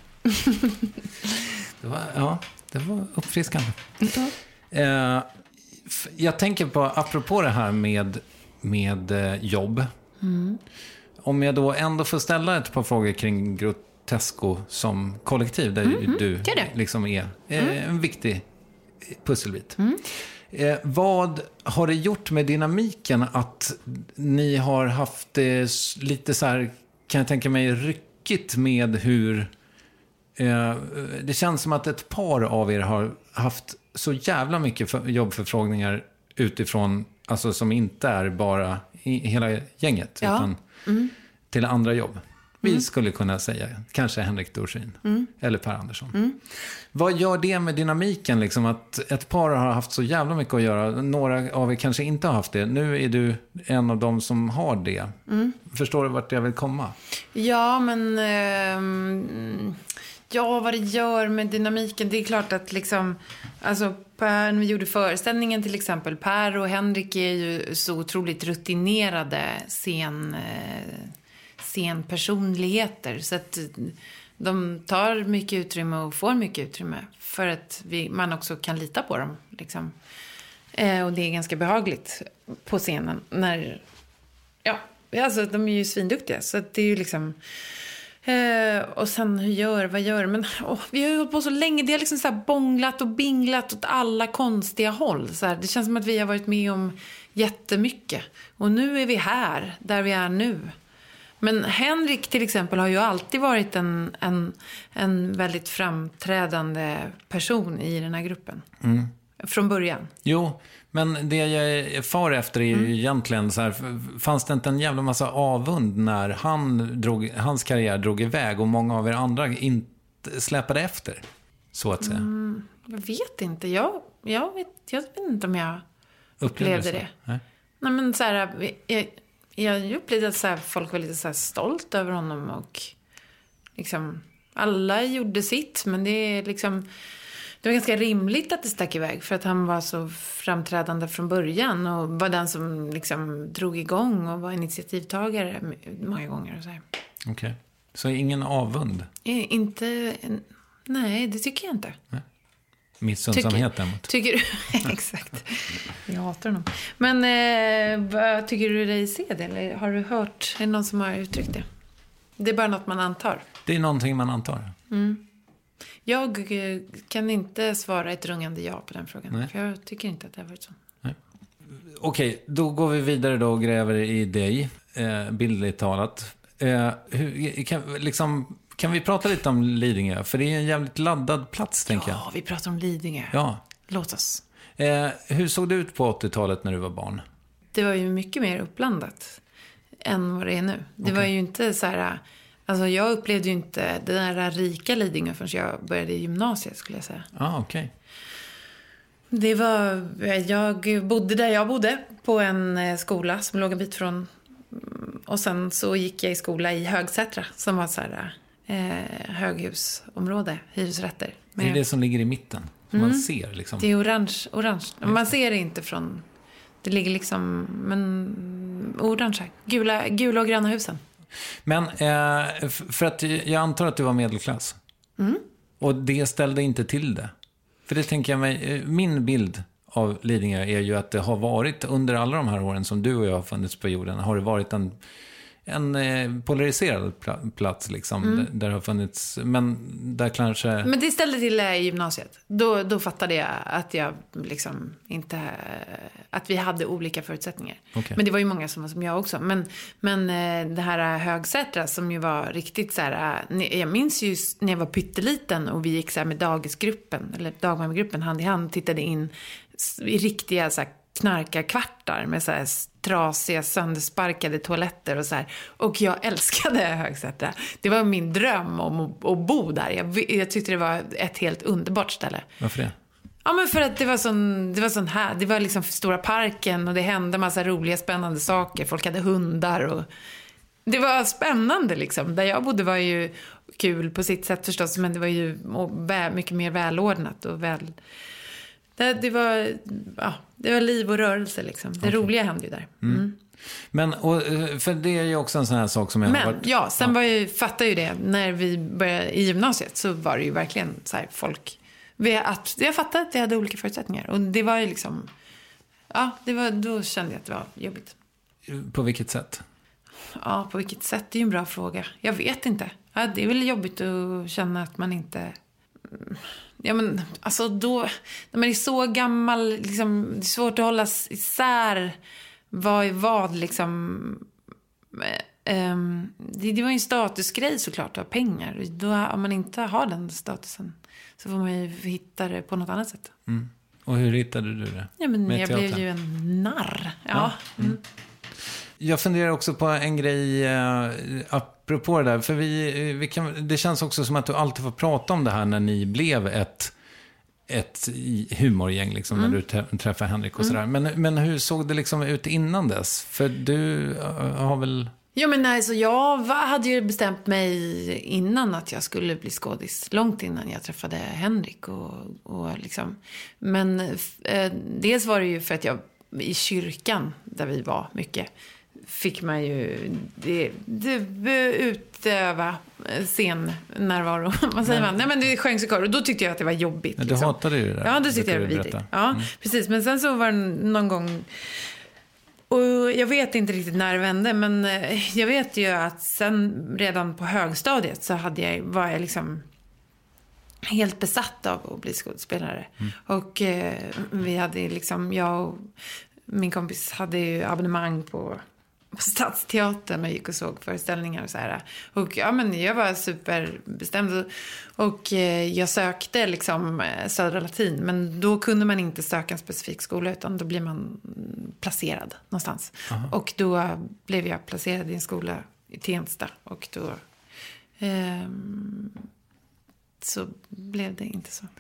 Speaker 1: Det var, ja, det var uppfriskande.
Speaker 6: Mm.
Speaker 1: Eh, jag tänker på, apropå det här med, med eh, jobb. Mm. Om jag då ändå får ställa ett par frågor kring Grotesco som kollektiv, där mm, du liksom är eh, mm. en viktig pusselbit. Mm. Eh, vad har det gjort med dynamiken att ni har haft det lite så här, kan jag tänka mig, ryckigt med hur eh, det känns som att ett par av er har haft så jävla mycket för, jobbförfrågningar utifrån, alltså som inte är bara i hela gänget, ja. utan mm. till andra jobb. Vi mm. skulle kunna säga, kanske Henrik Dorsin mm. eller Per Andersson. Mm. Vad gör det med dynamiken, liksom, att ett par har haft så jävla mycket att göra? Några av er kanske inte har haft det. Nu är du en av dem som har det. Mm. Förstår du vart jag vill komma?
Speaker 6: Ja, men... Eh, ja, vad det gör med dynamiken. Det är klart att liksom... Alltså, Per, när vi gjorde föreställningen till exempel. Per och Henrik är ju så otroligt rutinerade scen... Eh, scenpersonligheter. Så att de tar mycket utrymme och får mycket utrymme. För att vi, man också kan lita på dem. Liksom. Eh, och det är ganska behagligt på scenen. När, ja, alltså de är ju svinduktiga. Så att det är ju liksom... Eh, och sen hur gör, vad gör men oh, vi har ju hållit på så länge, det har liksom så här bånglat och binglat åt alla konstiga håll så här. Det känns som att vi har varit med om jättemycket och nu är vi här, där vi är nu. Men Henrik till exempel har ju alltid varit en, en, en väldigt framträdande person i den här gruppen. Mm. Från början.
Speaker 1: Jo, men det jag far efter är ju mm. egentligen så här, fanns det inte en jävla massa avund när han drog, hans karriär drog iväg och många av er andra inte släpade efter, så att säga?
Speaker 6: Mm, jag vet inte. Jag, jag, vet, jag vet inte om jag upplevde, upplevde det. Nej. Nej, men så här, jag, jag upplevde att så här, folk var lite så här stolt över honom och liksom, alla gjorde sitt, men det är liksom... Det var ganska rimligt att det stack iväg för att han var så framträdande från början och var den som liksom drog igång och var initiativtagare många gånger och så här.
Speaker 1: Okej. Okay. Så ingen avund?
Speaker 6: Eh, inte, nej, det tycker jag inte. Nej.
Speaker 1: Missunnsamhet däremot.
Speaker 6: Tycker du? Exakt. Jag hatar honom. Men eh, vad tycker du dig se det? Eller har du hört, är det någon som har uttryckt det? Det är bara något man antar.
Speaker 1: Det är någonting man antar.
Speaker 6: Mm. Jag kan inte svara ett rungande ja på den frågan. Nej. För jag tycker inte att det har varit så.
Speaker 1: Nej. Okej, då går vi vidare då och gräver i dig. Eh, bildligt talat. Eh, hur, kan, liksom, kan vi prata lite om Lidingö? För det är en jävligt laddad plats,
Speaker 6: ja,
Speaker 1: tänker jag.
Speaker 6: Ja, vi pratar om Lidingö.
Speaker 1: Ja.
Speaker 6: Låt oss.
Speaker 1: Eh, hur såg det ut på åttiotalet när du var barn?
Speaker 6: Det var ju mycket mer uppblandat än vad det är nu. Det okay. var ju inte så här... Alltså jag upplevde ju inte det där rika Lidingö förrän jag började i gymnasiet, skulle jag säga.
Speaker 1: Ja, ah, okej. Okay.
Speaker 6: Det var, jag bodde där jag bodde på en skola som låg en bit från, och sen så gick jag i skola i Högsätra som var så här eh, höghusområde, hyresrätter.
Speaker 1: Det är det som ligger i mitten, som mm. man ser liksom.
Speaker 6: Det är orange, orange. Man ser det inte från, det ligger liksom, men orange, gula, gula och gröna husen.
Speaker 1: Men eh, för att jag antar att du var medelklass.
Speaker 6: Mm.
Speaker 1: Och det ställde inte till det. För det tänker jag mig, min bild av Lidingö är ju att det har varit under alla de här åren som du och jag har funnits på jorden, har det varit en, en eh, polariserad plats liksom, mm. där, där har funnits, men där kanske... Men
Speaker 6: det ställde till i gymnasiet. Då, då fattade jag att jag liksom inte, att vi hade olika förutsättningar.
Speaker 1: Okay.
Speaker 6: Men det var ju många som var som jag också. Men, men det här Högsätra som ju var riktigt så här, jag minns ju när jag var pytteliten och vi gick så här med dagisgruppen, eller dagmammegruppen hand i hand, tittade in i riktiga så här knarkarkvartar med så här trasiga, söndersparkade toaletter och så här. Och jag älskade Högsätra. Det var min dröm om att, att bo där. Jag, jag tyckte det var ett helt underbart ställe.
Speaker 1: Varför det?
Speaker 6: Ja, men för att det var sån, det var sån här, det var liksom stora parken och det hände massa roliga, spännande saker. Folk hade hundar och det var spännande liksom. Där jag bodde var ju kul på sitt sätt förstås, men det var ju mycket mer välordnat och väl... Det, det, var, ja, det var liv och rörelse liksom. Det okay. roliga hände ju där. Mm. Mm.
Speaker 1: Men, och, för det är ju också en sån här sak som jag
Speaker 6: Men,
Speaker 1: har varit...
Speaker 6: ja, sen ja. var jag, fattar ju det. När vi började i gymnasiet så var det ju verkligen så här folk... Vi, att, jag fattade att vi hade olika förutsättningar. Och det var ju liksom... Ja, det var, då kände jag att det var jobbigt.
Speaker 1: På vilket sätt?
Speaker 6: Ja, på vilket sätt? Det är ju en bra fråga. Jag vet inte. Ja, det är väl jobbigt att känna att man inte... Ja, men alltså då, när man är så gammal liksom, det är svårt att hålla isär vad är vad liksom. Um, det, det var ju en statusgrej såklart att ha pengar. Då, om man inte har den statusen så får man ju hitta det på något annat sätt.
Speaker 1: Mm. Och hur hittade du det?
Speaker 6: Ja, men jag teater? blev ju en narr. Ja.
Speaker 1: ja. Mm. Mm. Jag funderar också på en grej eh, apropå det där. För vi, vi kan, det känns också som att du alltid får prata om det här när ni blev ett, ett humorgäng liksom, mm. när du träffade Henrik och sådär. Mm. Men, men hur såg det liksom ut innan dess? För du har väl...
Speaker 6: Ja, men alltså, jag hade ju bestämt mig innan att jag skulle bli skådis. Långt innan jag träffade Henrik. Och, och liksom. Men eh, dels var det ju för att jag i kyrkan där vi var mycket fick man ju det, det, utöva scennärvaro. Vad säger man? Nej, men det sjöngs i kör. Och då tyckte jag att det var jobbigt.
Speaker 1: Du
Speaker 6: liksom.
Speaker 1: hatade ju det där.
Speaker 6: Ja, då tyckte jag det var vidrigt. Ja, mm. precis. Men sen så var det någon gång... Och jag vet inte riktigt när det vände, men jag vet ju att sen redan på högstadiet så hade jag, var jag liksom helt besatt av att bli skådespelare. Mm. Och eh, vi hade liksom, jag och min kompis hade ju abonnemang på, på Stadsteatern och gick och såg föreställningar och så här. Och ja, men jag var superbestämd och, och eh, jag sökte liksom Södra Latin, men då kunde man inte söka en specifik skola utan då blir man placerad någonstans. Aha. Och då blev jag placerad i en skola i Tensta och då eh, så blev det inte så.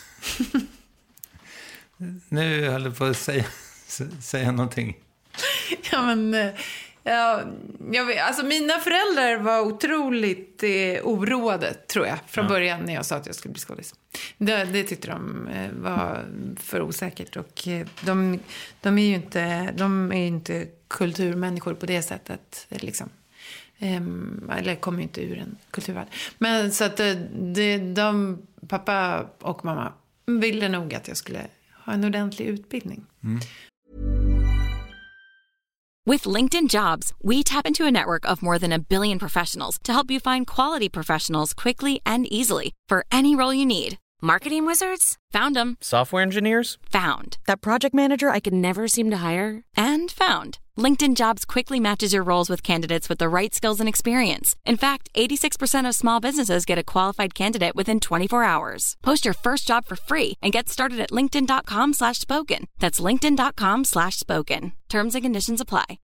Speaker 1: Nu höll jag på att säga, säga någonting.
Speaker 6: Ja, men... Ja, jag vet, alltså mina föräldrar var otroligt eh, oroade, tror jag, från ja. början när jag sa att jag skulle bli skådis. Det, det tyckte de eh, var för osäkert. Och eh, de, de är ju inte, de är ju inte kulturmänniskor på det sättet, liksom. Um, eller kommer ju inte ur en kulturvärld. Men så att de, de, pappa och mamma ville nog att jag skulle ha en ordentlig utbildning. Mm.
Speaker 4: With LinkedIn Jobs, we tap into a network of more than a billion professionals to help you find quality professionals quickly and easily for any role you need. Marketing wizards? Found them.
Speaker 5: Software engineers?
Speaker 4: Found.
Speaker 3: That project manager I could never seem to hire?
Speaker 4: And found. LinkedIn Jobs quickly matches your roles with candidates with the right skills and experience. In fact, eighty-six percent of small businesses get a qualified candidate within twenty-four hours. Post your first job for free and get started at linkedin.com slash spoken. That's linkedin.com slash spoken. Terms and conditions apply.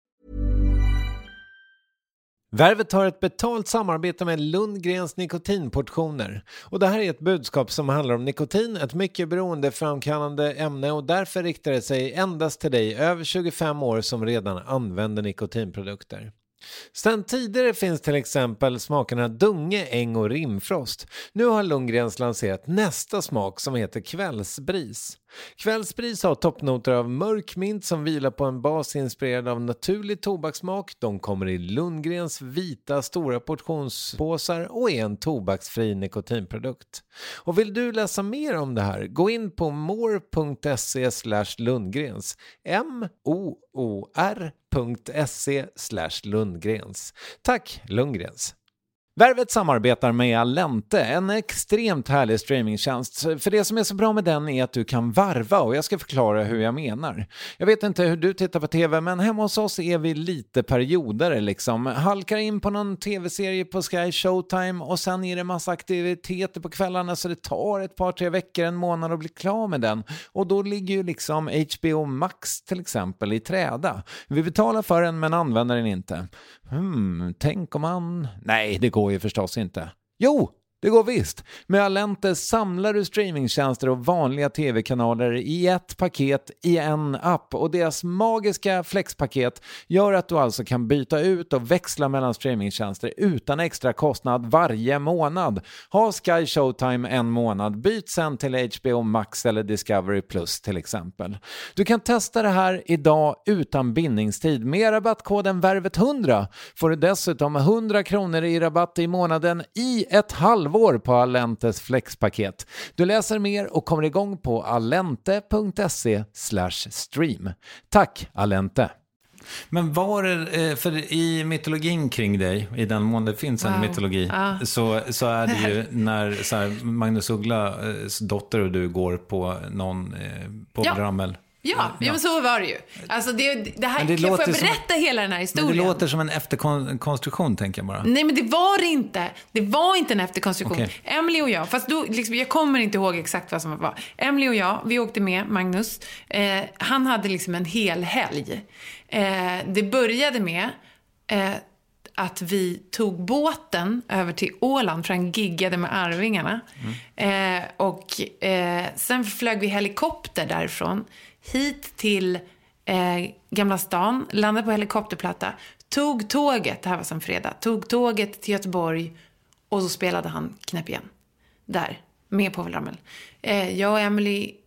Speaker 1: Värvet har ett betalt samarbete med Lundgrens nikotinportioner. Och det här är ett budskap som handlar om nikotin, ett mycket beroendeframkallande ämne, och därför riktar det sig endast till dig över tjugofem år som redan använder nikotinprodukter. Sedan tidigare finns till exempel smakerna Dunge, Äng och Rimfrost. Nu har Lundgrens lanserat nästa smak som heter Kvällsbris. Kvällsbris har toppnoter av mörk mint som vilar på en bas inspirerad av naturlig tobakssmak. De kommer i Lundgrens vita stora portionspåsar och är en tobaksfri nikotinprodukt. Och vill du läsa mer om det här, gå in på more.se slash Lundgrens. M-O-O-R.se slash Lundgrens. Tack Lundgrens. Värvet samarbetar med Allente, en extremt härlig streamingtjänst. För det som är så bra med den är att du kan varva, och jag ska förklara hur jag menar. Jag vet inte hur du tittar på tv, men hemma hos oss är vi lite perioder liksom. Halkar in på någon tv-serie på Sky Showtime och sen är det massa aktiviteter på kvällarna, så det tar ett par, tre veckor, en månad att bli klar med den. Och då ligger ju liksom H B O Max till exempel i träda. Vi betalar för den men använder den inte. Hmm, tänk om man... Nej, det går ju förstås inte. Jo, det går visst. Med Allente samlar du streamingtjänster och vanliga tv-kanaler i ett paket i en app, och deras magiska flexpaket gör att du alltså kan byta ut och växla mellan streamingtjänster utan extra kostnad varje månad. Ha Sky Showtime en månad, byt sen till H B O Max eller Discovery Plus till exempel. Du kan testa det här idag utan bindningstid. Med rabattkoden värvet hundra får du dessutom hundra kronor i rabatt i månaden i ett halvår på Allentes flexpaket. Du läser mer och kommer igång på allente.se slash stream. Tack Allente. Men var det, för i mytologin kring dig, i den mån det finns en wow. mytologi, ah. så, så är det ju när så här, Magnus Ugglas dotter och du går på någon på ja. Rammel.
Speaker 6: Ja, ja, ja, men så var det ju. Alltså det, det här, det får jag berätta som, hela den här historien?
Speaker 1: Men det låter som en efterkonstruktion, tänker jag bara.
Speaker 6: Nej, men det var det inte. Det var inte en efterkonstruktion. Okay. Emily och jag, fast då, liksom, jag kommer inte ihåg exakt vad som var. Emily och jag, vi åkte med Magnus. Eh, han hade liksom en hel helg. Eh, det började med eh, att vi tog båten över till Åland, för han giggade med Arvingarna. Mm. Eh, och eh, sen flög vi helikopter därifrån hit till eh, Gamla stan, landade på helikopterplatta, tog tåget, det här var som fredag, tog tåget till Göteborg, och så spelade han Knäpp igen där, med Povel Ramel. Eh, jag och Emily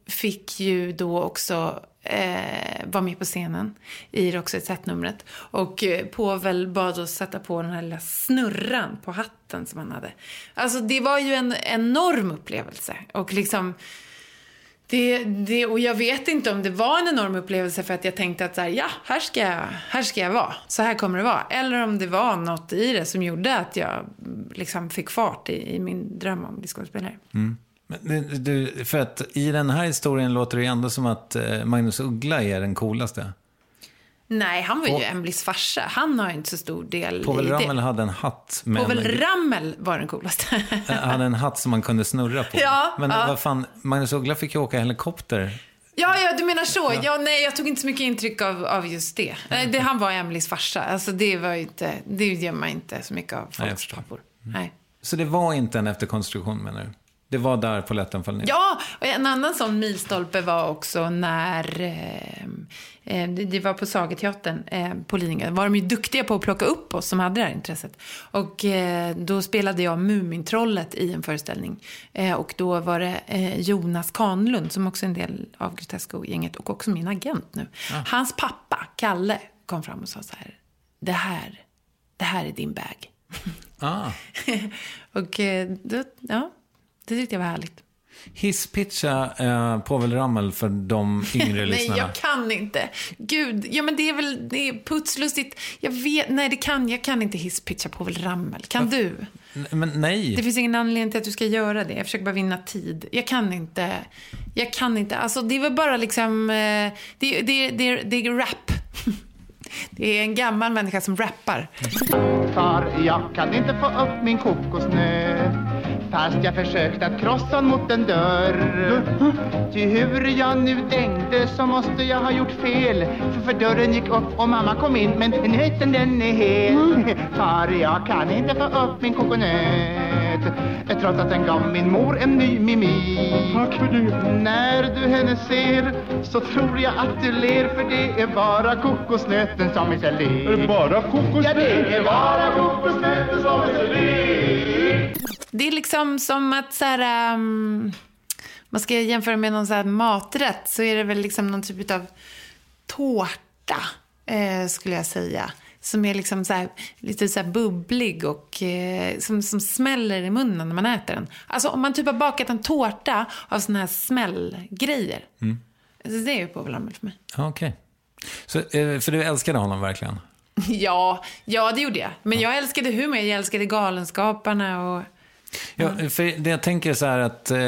Speaker 6: fick ju då också eh, vara med på scenen i Roxette-numret. Och eh, Povel bad oss sätta på den här lilla snurran på hatten som han hade. Alltså det var ju en enorm upplevelse. Och liksom... Det, det, och jag vet inte om det var en enorm upplevelse för att jag tänkte att så här, ja, här ska, jag, här ska jag vara. Så här kommer det vara. Eller om det var något i det som gjorde att jag liksom fick fart i, i min dröm om diskospelare.
Speaker 1: Mm. Men, du, för att i den här historien låter det ändå som att Magnus Uggla är den coolaste.
Speaker 6: Nej, han var ju och, Emilis farsa. Han har ju inte så stor del
Speaker 1: Povel
Speaker 6: i det.
Speaker 1: Ramel hade en hatt. Med
Speaker 6: Povel
Speaker 1: en,
Speaker 6: Ramel var den coolaste.
Speaker 1: Han hade en hatt som man kunde snurra på.
Speaker 6: Ja,
Speaker 1: Men
Speaker 6: ja.
Speaker 1: vad fan, Magnus Uggla fick ju åka helikopter.
Speaker 6: Ja, ja, du menar så.
Speaker 1: Ja.
Speaker 6: Ja, nej, jag tog inte så mycket intryck av, av just det. Nej, det. Han var Emilis farsa. Alltså det var ju inte, det gör man inte så mycket av folks pappor.
Speaker 1: Mm.
Speaker 6: Nej.
Speaker 1: Så det var inte en efterkonstruktion, menar du? Det var där polletten föll ner.
Speaker 6: Ja, och en annan sån milstolpe var också när eh, det var på Sagerteatern eh, på Lidingö. Var de ju duktiga på att plocka upp oss som hade det här intresset. Och eh, då spelade jag Mumintrollet i en föreställning. Eh, och då var det eh, Jonas Kanlund som också är en del av Grotesco-gänget och också min agent nu. Ah. Hans pappa, Kalle, kom fram och sa så här: det här, det här är din bag.
Speaker 1: Ah.
Speaker 6: och eh, då, ja... Det tyckte jag var härligt.
Speaker 1: Hisspitcha eh, Povel Ramel för de yngre lyssnarna.
Speaker 6: Nej, jag kan inte. Gud, ja men det är väl det är putslustigt. Jag vet, nej det kan jag kan inte hisspitcha Povel Ramel. Kan du?
Speaker 1: N- men nej.
Speaker 6: Det finns ingen anledning till att du ska göra det. Jag försöker bara vinna tid. Jag kan inte. Jag kan inte. Alltså det är väl bara liksom eh, det, det, det, det är rap. Det är en gammal människa som rappar.
Speaker 5: Far, jag kan inte få upp min kokosnöt, fast jag försökt att krossa mot en dörr. Ty hur jag nu tänkte så måste jag ha gjort fel, för, för dörren gick upp och mamma kom in, men nöten den är hel. Far, jag kan inte få upp min kokosnöt, trots att den gav min mor en ny mimik. Tack för det. När du henne ser så tror jag att du ler, för det är bara kokosnöten som är så lik. Är det bara kokosnöten? Ja, det är bara kokosnöten som är så lik.
Speaker 6: Det är liksom som att så här, um, man ska jämföra med någon så här maträtt, så är det väl liksom någon typ av tårta eh, skulle jag säga, som är liksom så här, lite så här bubblig och eh, som, som smäller i munnen när man äter den. Alltså om man typ har bakat en tårta av såna här smällgrejer. Mm. Så det är ju Povel Ramel för mig.
Speaker 1: Okej. Okay. Så, eh, för du älskade honom verkligen?
Speaker 6: ja, ja, det gjorde jag. Men jag älskade humor, jag älskade Galenskaparna och...
Speaker 1: Ja, för det jag tänker så här att eh,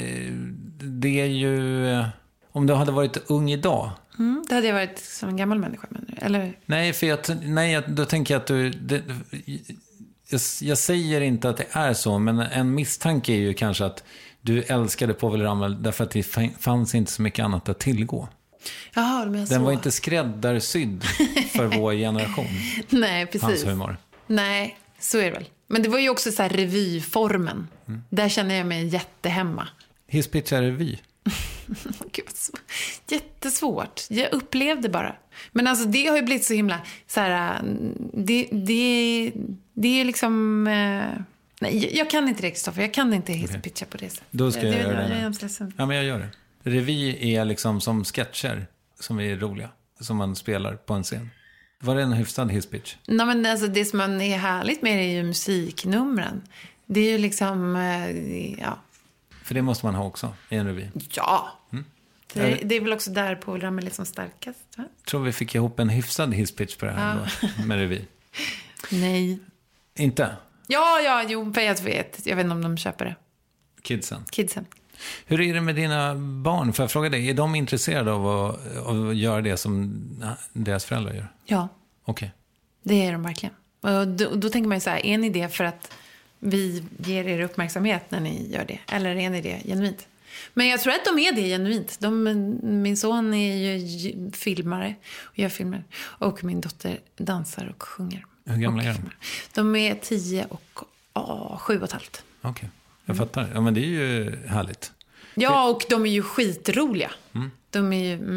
Speaker 1: det är ju, eh, om du hade varit ung idag.
Speaker 6: Mm, det hade jag varit som en gammal människa, men, eller?
Speaker 1: Nej, för jag, nej, då tänker jag att du, det, jag, jag säger inte att det är så, men en misstanke är ju kanske att du älskade Povel Ramel därför att det fanns inte så mycket annat att tillgå.
Speaker 6: Jaha, men så.
Speaker 1: Den var inte skräddarsydd för vår generation.
Speaker 6: Nej, precis.
Speaker 1: Hans humor.
Speaker 6: Nej, så är det väl. Men det var ju också så här revyformen. Mm. Där känner jag mig jättehemma.
Speaker 1: Hisspitcha revy.
Speaker 6: Gud, så jättesvårt. Jag upplevde bara. Men alltså det har ju blivit så himla så här, det, det, det är liksom eh, nej, jag kan inte det, Kristoffer. Jag kan inte hisspitcha okay. på det sättet.
Speaker 1: Då ska jag, jag göra det.
Speaker 6: Jag, jag
Speaker 1: ja, men jag gör det. Revy är liksom som sketcher som är roliga, som man spelar på en scen. Var det en hyfsad hisspitch?
Speaker 6: Nej, men alltså det som man är härligt med är ju musiknumren. Det är ju liksom, ja.
Speaker 1: För det måste man ha också i en revy.
Speaker 6: Ja. Mm. Det, det är väl också där Povel Ramel är som starkast, va?
Speaker 1: Jag tror vi fick ihop en hyfsad hisspitch på det här ja. då, med revy.
Speaker 6: Nej.
Speaker 1: Inte?
Speaker 6: Ja, ja, jo, för jag vet. Jag vet inte om de köper det.
Speaker 1: Kidsen?
Speaker 6: Kidsen.
Speaker 1: Hur är det med dina barn? Får jag fråga dig, är de intresserade av att, av att göra det som deras föräldrar gör?
Speaker 6: Ja.
Speaker 1: Okej. Okay.
Speaker 6: Det är de verkligen. Och då, då tänker man ju så här, är ni det för att vi ger er uppmärksamhet när ni gör det? Eller är ni det genuint? Men jag tror att de är det genuint. De, min son är ju filmare och gör filmer. Och min dotter dansar och sjunger.
Speaker 1: Hur gamla är de?
Speaker 6: De är tio och åh, sju och ett halvt.
Speaker 1: Okej, okay. Jag fattar. Ja, men det är ju härligt.
Speaker 6: Ja, och de är ju skitroliga. Mm. De är ju... Mm.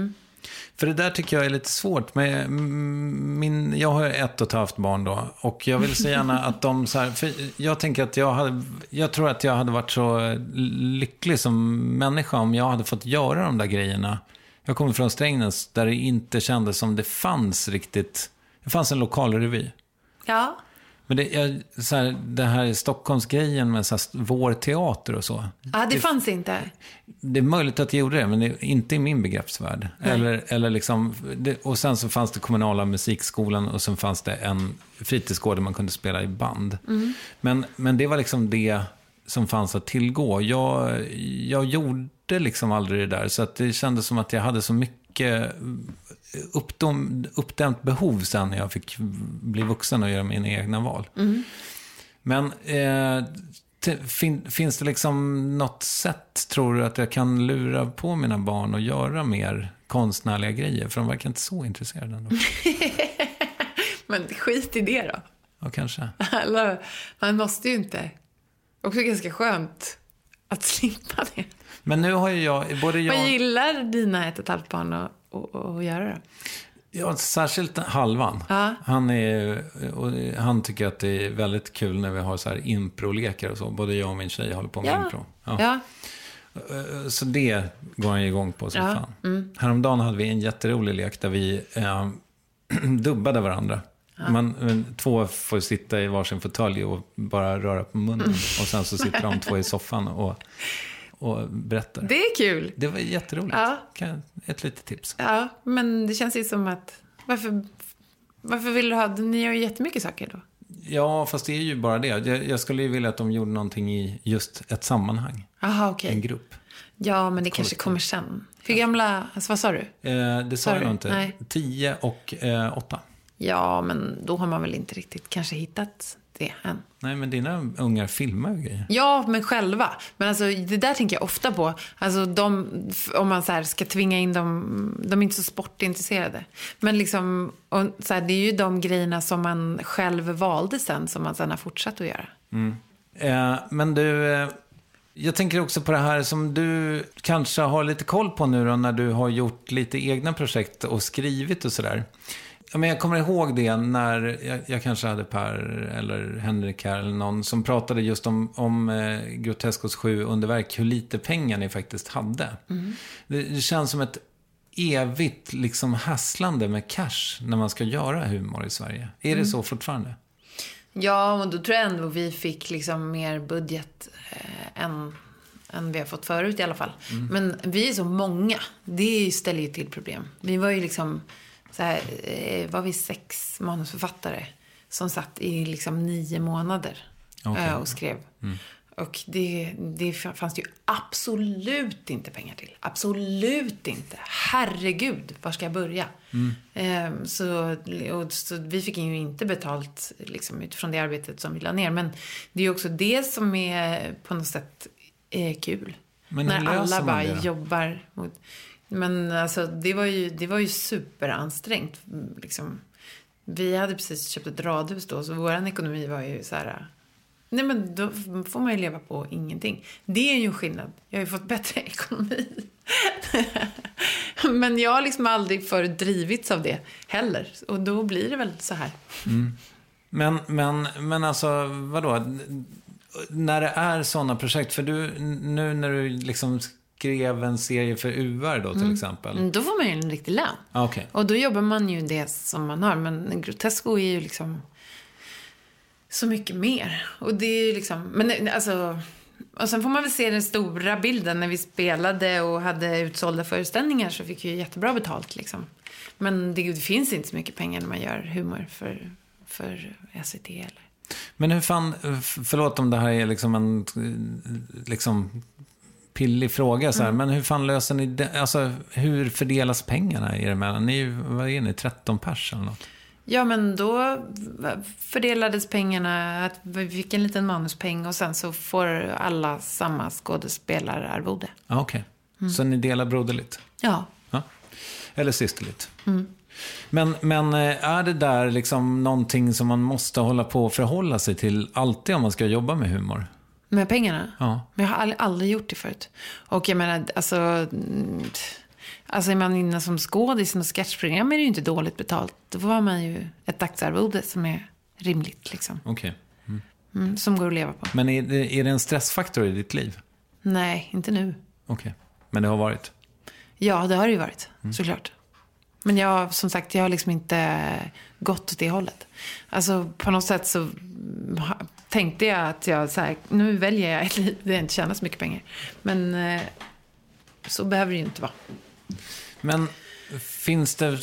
Speaker 1: För det där tycker jag är lite svårt. Men min, jag har ett och ett halvt barn då. Och jag vill så gärna att de så här... För jag tänker att jag hade... Jag tror att jag hade varit så lycklig som människa om jag hade fått göra de där grejerna. Jag kommer från Strängnäs där det inte kändes som det fanns riktigt... Det fanns en lokal revy.
Speaker 6: Ja.
Speaker 1: Men det, jag, så här, det här Stockholmsgrejen med så här, vår teater och så.
Speaker 6: Ja, det, det fanns inte.
Speaker 1: Det är möjligt att det gjorde det, men det är inte i min begreppsvärld. Eller, eller liksom, det, och sen så fanns det kommunala musikskolan och sen fanns det en fritidsgård där man kunde spela i band. Mm. Men, men det var liksom det som fanns att tillgå. Jag, jag gjorde liksom aldrig det där, så att det kändes som att jag hade så mycket... Uppdom, uppdämt behov sen när jag fick bli vuxen och göra mina egna val. Mm. Men eh, t- fin, finns det liksom något sätt, tror du, att jag kan lura på mina barn och göra mer konstnärliga grejer? För de verkar inte så intresserade ändå.
Speaker 6: Men skit i det då.
Speaker 1: Ja, kanske.
Speaker 6: Eller, man måste ju inte. Också ganska skönt att slippa det.
Speaker 1: Men nu har ju jag... Både jag...
Speaker 6: Vad gillar dina ett och ett halvt barn att, att, att göra då?
Speaker 1: Ja, särskilt halvan.
Speaker 6: Ja.
Speaker 1: Han, är, och han tycker att det är väldigt kul när vi har så här improlekar och så. Både jag och min tjej håller på med
Speaker 6: ja.
Speaker 1: impro. Ja.
Speaker 6: Ja.
Speaker 1: Så det går han igång på så
Speaker 6: ja.
Speaker 1: fan.
Speaker 6: Mm.
Speaker 1: Häromdagen hade vi en jätterolig lek där vi eh, dubbade varandra. Ja. Man, två får sitta i varsin fåtölj och bara röra på munnen. Och sen så sitter de två i soffan och... och berättar.
Speaker 6: Det är kul.
Speaker 1: Det var jätteroligt.
Speaker 6: Ja.
Speaker 1: Ett litet tips.
Speaker 6: Ja, men det känns ju som att... Varför, varför vill du ha... Ni gör ju jättemycket saker då.
Speaker 1: Ja, fast det är ju bara det. Jag, jag skulle ju vilja att de gjorde någonting i just ett sammanhang.
Speaker 6: Aha, okej.
Speaker 1: En grupp.
Speaker 6: Ja, men det kanske kommer sen. Hur gamla... Alltså, vad sa du?
Speaker 1: Eh, det sa
Speaker 6: Sorry.
Speaker 1: jag inte.
Speaker 6: Nej.
Speaker 1: Tio och eh, åtta.
Speaker 6: Ja, men då har man väl inte riktigt kanske hittat det än.
Speaker 1: Nej, men dina ungar filmar ju grejer.
Speaker 6: Ja, men själva. Men alltså, det där tänker jag ofta på. Alltså, de, om man så här ska tvinga in dem... De är inte så sportintresserade. Men liksom, och så här, det är ju de grejerna som man själv valde sen som man sen har fortsatt att göra.
Speaker 1: Mm. Eh, men du... Eh, jag tänker också på det här som du kanske har lite koll på nu då, när du har gjort lite egna projekt och skrivit och sådär. Ja, men jag kommer ihåg det när jag, jag kanske hade Per eller Henrik här eller någon som pratade just om, om eh, Groteskos sju underverk, hur lite pengar ni faktiskt hade. Mm. Det, det känns som ett evigt liksom hasslande med cash när man ska göra humor i Sverige. Är mm. det så fortfarande?
Speaker 6: Ja, men då tror jag ändå vi fick liksom mer budget eh, än, än vi har fått förut i alla fall. Mm. Men vi är så många. Det ställer ju till problem. Vi var ju liksom... Så här, var vi sex manusförfattare som satt i liksom nio månader okay. och skrev. Mm. Och det, det fanns det ju absolut inte pengar till. Absolut inte. Herregud, var ska jag börja? Mm. Ehm, så, och, så vi fick ju inte betalt liksom, utifrån det arbetet som vi la ner. Men det är ju också det som är på något sätt är kul. Men när alla bara det? jobbar mot... Men alltså, det var ju, det var ju superansträngt. Liksom. Vi hade precis köpt ett radhus då, så vår ekonomi var ju så här... Nej, men då får man ju leva på ingenting. Det är ju en skillnad. Jag har ju fått bättre ekonomi. Men jag har liksom aldrig förut drivits av det heller. Och då blir det väl så här.
Speaker 1: Mm. Men, men, men alltså, vadå? När det är sådana projekt, för du, nu när du liksom... skrev en serie för U R då till mm. exempel.
Speaker 6: Då får man ju en riktig lön.
Speaker 1: Okay.
Speaker 6: Och då jobbar man ju det som man har. Men Grotesco är ju liksom så mycket mer. Och det är ju liksom... Men alltså... Och sen får man väl se den stora bilden. När vi spelade och hade utsålda föreställningar så fick vi ju jättebra betalt liksom. Men det, det finns inte så mycket pengar när man gör humor för, för S V T eller...
Speaker 1: Men hur fan... Förlåt om det här är liksom en... liksom... pillig fråga så här, mm. men hur fan löser ni det? Alltså, hur fördelas pengarna er emellan? Ni, vad är ni, tretton pers eller något?
Speaker 6: Ja, men då fördelades pengarna att vi fick en liten manuspeng och sen så får alla samma skådespelararvode.
Speaker 1: Ah, okej. Okay. Mm. Så ni delar broderligt?
Speaker 6: Ja.
Speaker 1: ja. Eller systerligt?
Speaker 6: Mm.
Speaker 1: Men, men är det där liksom någonting som man måste hålla på och förhålla sig till alltid om man ska jobba med humor?
Speaker 6: Med pengarna?
Speaker 1: Ja.
Speaker 6: Men jag har aldrig, aldrig gjort det förut. Och jag menar, alltså... Alltså är man inne som skådis och sketchprogram är det ju inte dåligt betalt. Då får man ju ett dagsarvode som är rimligt liksom.
Speaker 1: Okej. Okay. Mm.
Speaker 6: Mm, som går att leva på.
Speaker 1: Men är det, är det en stressfaktor i ditt liv?
Speaker 6: Nej, inte nu.
Speaker 1: Okej, okay. Men det har varit?
Speaker 6: Ja, det har det ju varit,
Speaker 1: mm.
Speaker 6: såklart. Men jag, som sagt, jag har liksom inte gått åt det hållet. Alltså på något sätt så tänkte jag att jag så här, nu väljer jag ett liv där jag inte tjänar så mycket pengar. Men eh, så behöver det ju inte vara.
Speaker 1: Men finns det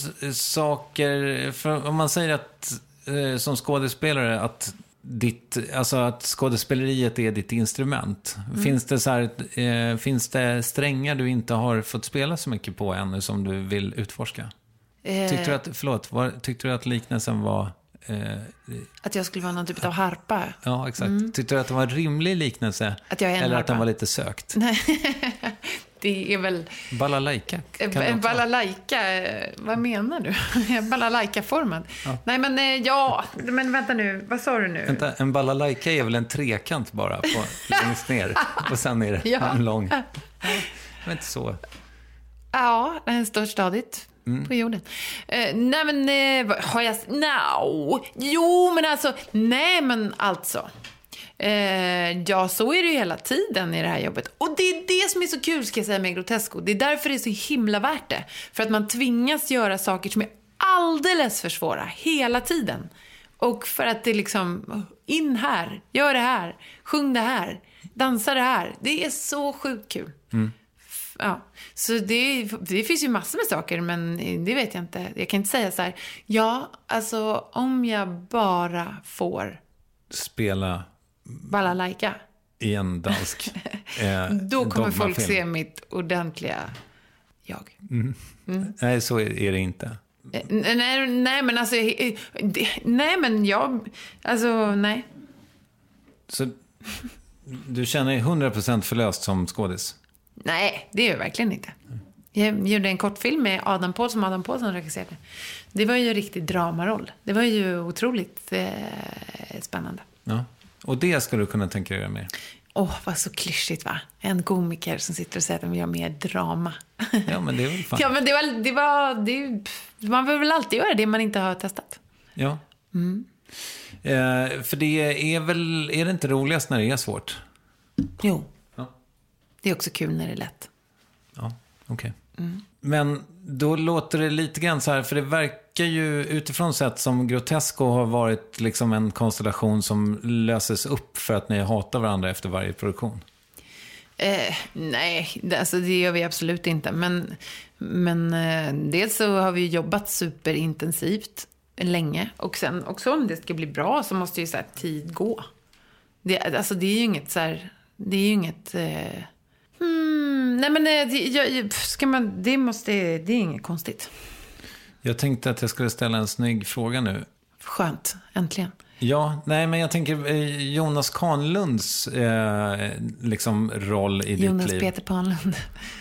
Speaker 1: saker, för om man säger att eh, som skådespelare att ditt, alltså att skådespeleriet är ditt instrument. Mm. Finns det så här, eh, finns det strängar du inte har fått spela så mycket på ännu som du vill utforska? Eh. Tyckte du att, förlåt, var, tyckte du att liknelsen var... Eh,
Speaker 6: att jag skulle vara någon typ av harpa?
Speaker 1: Ja, exakt. Mm. Tyckte du att det var en rimlig liknelse?
Speaker 6: Att jag är en
Speaker 1: eller
Speaker 6: harpa?
Speaker 1: Att den var lite sökt?
Speaker 6: Nej, det är väl...
Speaker 1: Balalaika?
Speaker 6: En balalaika, vad menar du? Balalaika-formad. Ja. Nej, men ja, men vänta nu, vad sa du nu?
Speaker 1: Vänta, en balalaika är väl en trekant bara på längst ner och sen är det ja. en lång. Men inte så.
Speaker 6: Ja, den står stadigt. Mm. På jorden. Uh, nej men uh, har jag no. Jo men alltså nej men alltså uh, ja så är det ju hela tiden i det här jobbet. Och det är det som är så kul ska jag säga med Grotesco. Det är därför det är så himla värt det. För att man tvingas göra saker som är alldeles för svåra hela tiden. Och för att det liksom in här, gör det här, sjung det här, dansa det här. Det är så sjukt kul. Mm. Ja, så det, det finns ju massor med saker, men det vet jag inte. Jag kan inte säga så här, ja, alltså om jag bara får
Speaker 1: spela
Speaker 6: balalaika
Speaker 1: i en dansk eh,
Speaker 6: då kommer folk se mitt ordentliga jag.
Speaker 1: Mm. Mm. Nej, så är det inte.
Speaker 6: Nej, nej men alltså nej, men jag alltså, nej.
Speaker 1: Så du känner dig hundra procent förlöst som skådis? Nej,
Speaker 6: det är jag verkligen inte. Jag gjorde en kortfilm med Adam Paulsson som Adam Paulsson regisserade. Det var ju en riktig dramaroll. Det var ju otroligt eh, spännande.
Speaker 1: Ja. Och det skulle du kunna tänka dig mer?
Speaker 6: Åh, oh, vad så klyschigt va? En komiker som sitter och säger att de vill ha mer drama.
Speaker 1: Ja, men det är väl fan.
Speaker 6: Ja, men det var... Det var det, man vill väl alltid göra det man inte har testat.
Speaker 1: Ja.
Speaker 6: Mm.
Speaker 1: Eh, för det är väl... Är det inte roligast när det är svårt?
Speaker 6: Jo.
Speaker 1: Ja.
Speaker 6: Det är också kul när det är lätt.
Speaker 1: Ja, okej. Okay.
Speaker 6: Mm.
Speaker 1: Men då låter det lite grann så här, för det verkar ju utifrån sett som Grotesco har varit liksom en konstellation som löses upp för att ni hatar varandra efter varje produktion.
Speaker 6: Eh, nej, alltså det gör vi absolut inte. Men, men eh, dels så har vi jobbat superintensivt länge. Och sen också om det ska bli bra så måste ju så här tid gå. Det, alltså det är ju inget så här, det är ju inget... Eh, Hmm, nej men det, jag, ska man, det, måste, det är inget konstigt.
Speaker 1: Jag tänkte att jag skulle ställa en snygg fråga nu.
Speaker 6: Skönt, äntligen.
Speaker 1: Ja, nej men jag tänker eh, Jonas Kahnlunds eh, liksom roll i
Speaker 6: Jonas
Speaker 1: ditt liv.
Speaker 6: Jonas Peter Panlund.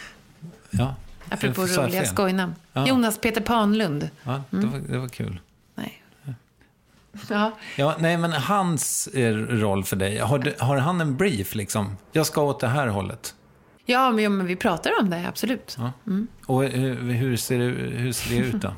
Speaker 1: Ja.
Speaker 6: Apropå roliga skojnamn. Ja. Jonas Peter Panlund.
Speaker 1: Ja, det var, det var kul.
Speaker 6: Nej. Ja.
Speaker 1: Ja, nej men hans eh, roll för dig, har, du, har han en brief liksom? Jag ska åt det här hållet.
Speaker 6: Ja, men, ja, men vi pratar om det, absolut.
Speaker 1: Ja.
Speaker 6: Mm.
Speaker 1: Och hur, hur, ser det, hur ser det ut då?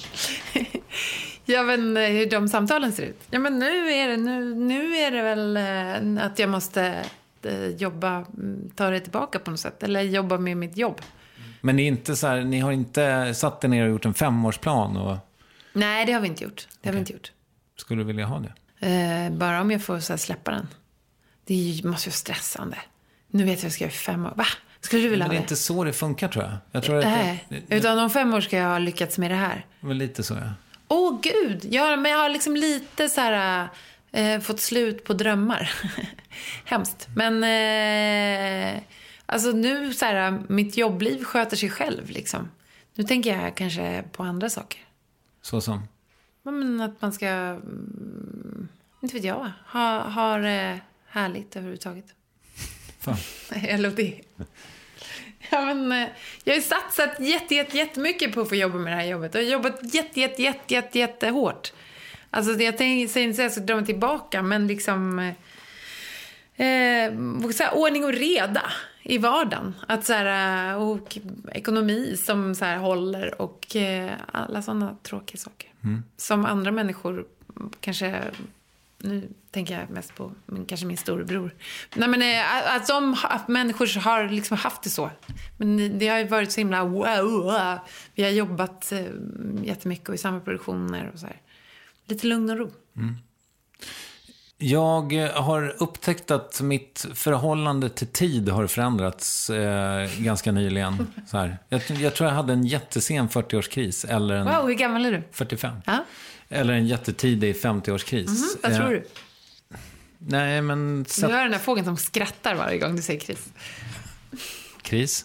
Speaker 6: Ja, men hur de samtalen ser ut. Ja, men nu är det, nu, nu är det väl eh, att jag måste eh, jobba, ta det tillbaka på något sätt. Eller jobba med mitt jobb.
Speaker 1: Men ni, är inte så här, ni har inte satt er ner och gjort en femårsplan? Och...
Speaker 6: Nej, det har vi inte gjort. Det har okay. vi inte gjort.
Speaker 1: Skulle du vilja ha det?
Speaker 6: Eh, bara om jag får så här, släppa den. Det är, måste ju vara stressande. Nu vet jag att jag ska göra fem år. Va? Skulle du vilja ha det?
Speaker 1: Men det är inte så det funkar, tror jag. jag tror
Speaker 6: Nej,
Speaker 1: att det,
Speaker 6: utan om fem år ska jag ha lyckats med det här.
Speaker 1: Men lite så, ja.
Speaker 6: Åh, oh, gud. Ja, men jag har liksom lite så här eh, fått slut på drömmar. Hemskt. Men eh, alltså nu så här, mitt jobbliv sköter sig själv liksom. Nu tänker jag kanske på andra saker.
Speaker 1: Så som?
Speaker 6: Men att man ska, inte vet jag, ha, ha det härligt överhuvudtaget.
Speaker 1: Fan.
Speaker 6: Jag låter det. Ja, men, jag har satsat jätte, jätte, jättemycket på att få jobba med det här jobbet. Jag har jobbat jätte, jätte, jätte, jätte, jätte hårt. Alltså det jag tänkte säga att jag ska dra mig tillbaka. Men liksom eh, så här, ordning och reda i vardagen. Att så här, och ekonomi som så här håller och eh, alla sådana tråkiga saker. Mm. Som andra människor kanske, nu tänker jag mest på men kanske min storebror. Nej, men eh, att de att människor har liksom haft det så. Men det har ju varit så himla wow, wow. Vi har jobbat eh, jättemycket och i samma produktioner och så här. Lite lugn och ro.
Speaker 1: Mm. Jag har upptäckt att mitt förhållande till tid har förändrats eh, ganska nyligen. Så här. Jag, jag tror jag hade en jättesen fyrtioårskris. Eller en
Speaker 6: wow, hur gammal är du?
Speaker 1: fyrtiofem.
Speaker 6: Ja.
Speaker 1: Eller en jättetidig femtioårskris.
Speaker 6: Mm-hmm, vad tror du? Eh,
Speaker 1: nej, men...
Speaker 6: Så... Du hör den här fågeln som skrattar varje gång du säger kris.
Speaker 1: Kris?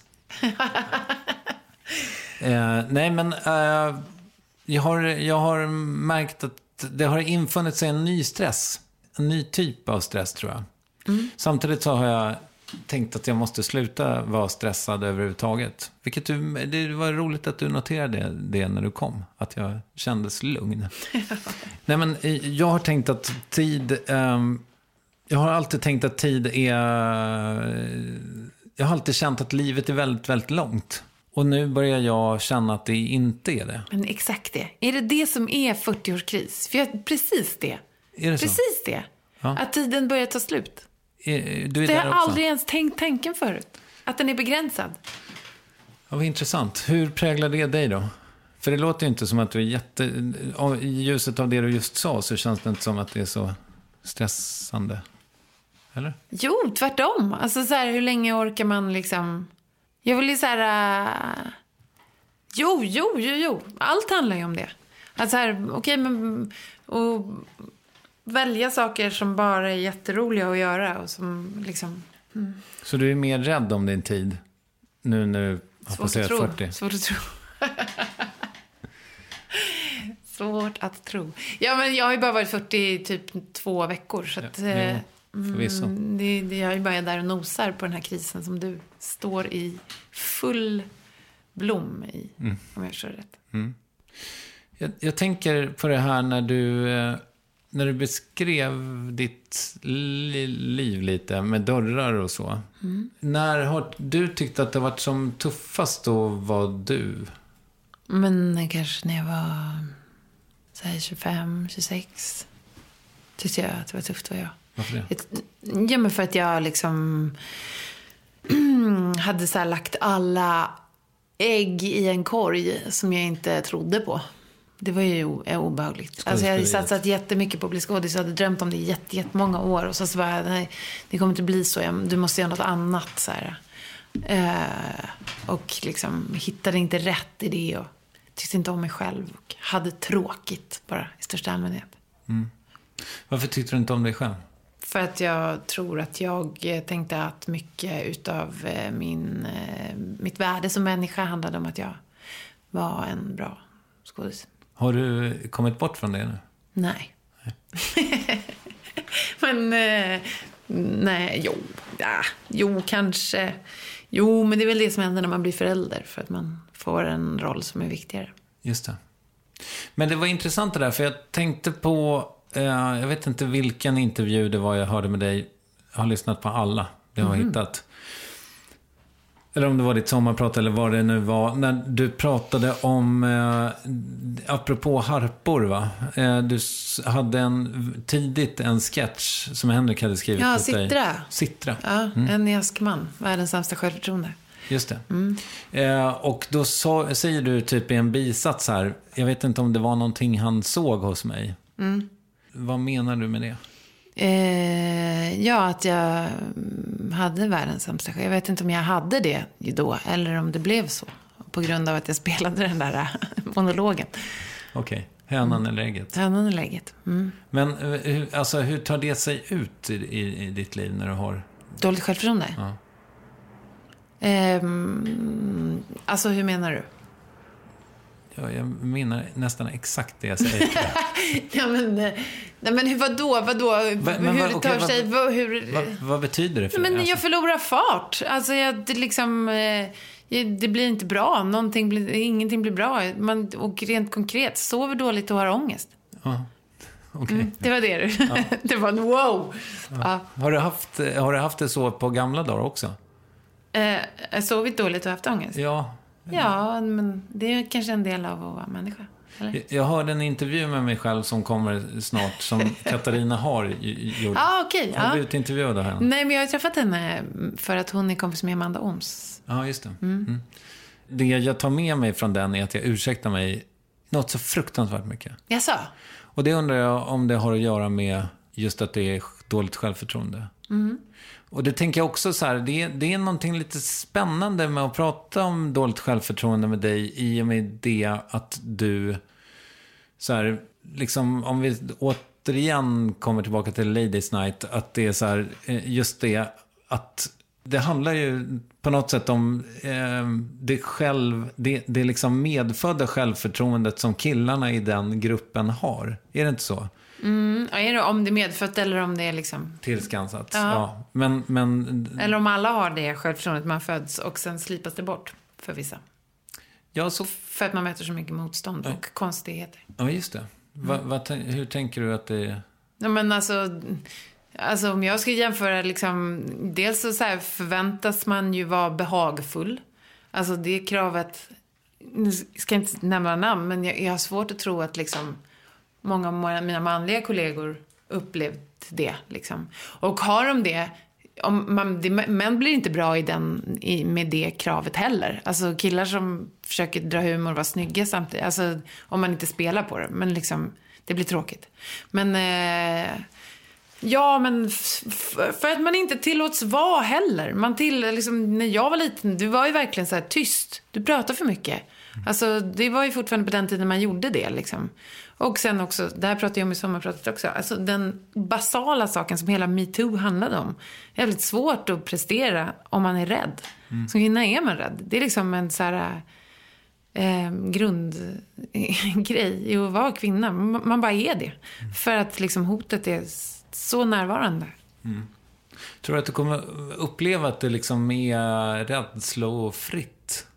Speaker 1: eh, nej, men eh, jag, har, jag har märkt att det har infunnit sig en ny stress. En ny typ av stress, tror jag. Mm. Samtidigt så har jag tänkt att jag måste sluta vara stressad överhuvudtaget. Vilket du, det var roligt att du noterade det, det när du kom. Att jag kändes lugn. Nej, men jag har tänkt att tid... Um, jag har alltid tänkt att tid är... Jag har alltid känt att livet är väldigt, väldigt långt. Och nu börjar jag känna att det inte är det.
Speaker 6: Men exakt det. Är det det som är fyrtioårskris? För jag, precis det.
Speaker 1: Är det så?
Speaker 6: Precis det. Ja. Att tiden börjar ta slut.
Speaker 1: Är, du är
Speaker 6: det har
Speaker 1: där
Speaker 6: jag aldrig ens tänkt tanken förut. Att den är begränsad.
Speaker 1: Ja, vad intressant. Hur präglar det dig då? För det låter ju inte som att du är jätte... I ljuset av det du just sa så känns det inte som att det är så stressande. Eller?
Speaker 6: Jo, tvärtom. Alltså så här, hur länge orkar man liksom... Jag vill ju så här... Uh... Jo, jo, jo, jo. Allt handlar ju om det. Alltså här, okej, okay, men... Och välja saker som bara är jätteroliga att göra och som liksom... Mm.
Speaker 1: Så du är mer rädd om din tid nu när du har passerat fyrtio?
Speaker 6: Svårt att tro. Svårt att tro. Ja, men jag har ju bara varit fyrtio i typ två veckor. Så att,
Speaker 1: ja, ja, förvisso.
Speaker 6: Mm, det, det, jag är bara där och nosar på den här krisen som du står i full blom i, mm. om jag förstår rätt.
Speaker 1: Mm. Jag, jag tänker på det här när du, när du beskrev ditt li, liv lite med dörrar och så. Mm. När har du tyckt att det varit som tuffast då var du?
Speaker 6: Men kanske när jag var så här, tjugofem, tjugosex tyckte jag att det var tufft var jag.
Speaker 1: Varför det?
Speaker 6: Ja, men för att jag liksom hade så här lagt alla ägg i en korg som jag inte trodde på. Det var ju obehagligt. Alltså jag hade satsat jättemycket på att bli skådis och hade drömt om det i jätte, jättemånga år. Och så, så var jag, nej, det kommer inte bli så. Du måste göra något annat. Så här. Uh, och liksom hittade inte rätt i det. Och tyckte inte om mig själv. Och hade tråkigt bara i största allmänhet.
Speaker 1: Mm. Varför tyckte du inte om dig själv?
Speaker 6: För att jag tror att jag tänkte att mycket utav min, mitt värde som människa handlade om att jag var en bra skådis.
Speaker 1: Har du kommit bort från det nu?
Speaker 6: Nej. nej. men, nej, jo. Ja, jo, kanske. Jo, men det är väl det som händer när man blir förälder. För att man får en roll som är viktigare.
Speaker 1: Just det. Men det var intressant det där, för jag tänkte på... Jag vet inte vilken intervju det var jag hörde med dig. Jag har lyssnat på alla. Det har mm. hittat. Eller om det var ditt sommarprat eller vad det nu var. När du pratade om, eh, apropå harpor va? Eh, du hade en, tidigt en sketch som Henrik hade skrivit
Speaker 6: ja,
Speaker 1: åt
Speaker 6: Sittra.
Speaker 1: dig. Sittra.
Speaker 6: Ja, mm. en Jaskman. Världens sämsta självförtroende.
Speaker 1: Just det.
Speaker 6: Mm.
Speaker 1: Eh, och då så, säger du typ i en bisats här. Jag vet inte om det var någonting han såg hos mig. Mm. Vad menar du med det?
Speaker 6: Eh, ja, att jag hade världens sämsta. Jag vet inte om jag hade det då eller om det blev så. På grund av att jag spelade den där monologen.
Speaker 1: Okej, okay. Hönan mm. eller ägget?
Speaker 6: Hönan eller ägget. Mm.
Speaker 1: Men alltså, hur tar det sig ut i, i, i ditt liv när du har...
Speaker 6: Dåligt självförtroende?
Speaker 1: Ja.
Speaker 6: Eh, alltså, hur menar du?
Speaker 1: Ja, jag menar nästan exakt det jag säger.
Speaker 6: ja, men, nej, men hur, vadå? vadå?
Speaker 1: Men, men,
Speaker 6: hur
Speaker 1: vad, okay,
Speaker 6: tar sig... Vad, hur,
Speaker 1: vad, vad betyder det för
Speaker 6: men
Speaker 1: dig? Alltså?
Speaker 6: Jag förlorar fart. Alltså, jag, det, liksom, det blir inte bra. Någonting blir, ingenting blir bra. Man, och rent konkret, sover dåligt och har ångest.
Speaker 1: Ja, okay.
Speaker 6: mm, det var det du. Ja. Det var en wow.
Speaker 1: Ja. Ja. Har, du haft, har du haft det så på gamla dagar också?
Speaker 6: Eh, jag sovit dåligt och haft ångest?
Speaker 1: Ja.
Speaker 6: Ja, men det är kanske en del av att vara människa. Eller?
Speaker 1: Jag hörde en intervju med mig själv som kommer snart, som Katarina har gjort.
Speaker 6: Ah, okay,
Speaker 1: har du
Speaker 6: ja.
Speaker 1: blivit intervjuad av henne?
Speaker 6: Nej, men jag har träffat henne för att hon är kompis med Amanda Ooms.
Speaker 1: Ja, just det.
Speaker 6: Mm.
Speaker 1: Mm. Det jag tar med mig från den är att jag ursäktar mig något så fruktansvärt mycket.
Speaker 6: Jaså?
Speaker 1: Och det undrar jag om det har att göra med just att det är dåligt självförtroende.
Speaker 6: Mm.
Speaker 1: Och det tänker jag också så här, det är, det är någonting lite spännande med att prata om dåligt självförtroende med dig i och med det att du så här, liksom om vi återigen kommer tillbaka till Ladies Night, att det är så här, just det att det handlar ju på något sätt om eh, det själv, det, det liksom medfödda självförtroendet som killarna i den gruppen har. Är det inte så?
Speaker 6: Mm, är det om det är medfött eller om det är liksom
Speaker 1: tillskansat.
Speaker 6: Ja.
Speaker 1: Ja. Men, men...
Speaker 6: Eller om alla har det självförtroendet man föds och sen slipas det bort för vissa.
Speaker 1: Ja, så...
Speaker 6: För att man möter så mycket motstånd och ja. konstigheter.
Speaker 1: Ja, just det. Va, va, hur tänker du att det är?
Speaker 6: Ja, men alltså... Alltså om jag ska jämföra liksom, dels så, så här förväntas man ju vara behagfull. Alltså det kravet, nu ska jag inte nämna namn, men jag, jag har svårt att tro att liksom många av mina manliga kollegor upplevt det liksom. Och har de det, om man, det män blir inte bra i den, i, med det kravet heller. Alltså killar som försöker dra humor och vara snygga samtidigt, alltså om man inte spelar på det, men liksom det blir tråkigt. Men eh, ja, men f- för att man inte tillåts vara heller. Man till, liksom, när jag var liten, du var ju verkligen så här tyst. Du pratade för mycket. Alltså, det var ju fortfarande på den tiden man gjorde det, liksom. Och sen också, det här pratade jag om i sommarpratet också. Alltså, den basala saken som hela MeToo handlade om. Det är väldigt svårt att prestera om man är rädd. Mm. Som kvinna är man rädd. Det är liksom en så här... Eh, grundgrej i att vara kvinna. Man, man bara är det. Mm. För att liksom hotet är så närvarande.
Speaker 1: Mm. Tror du att du kommer uppleva att det liksom är rädslofritt?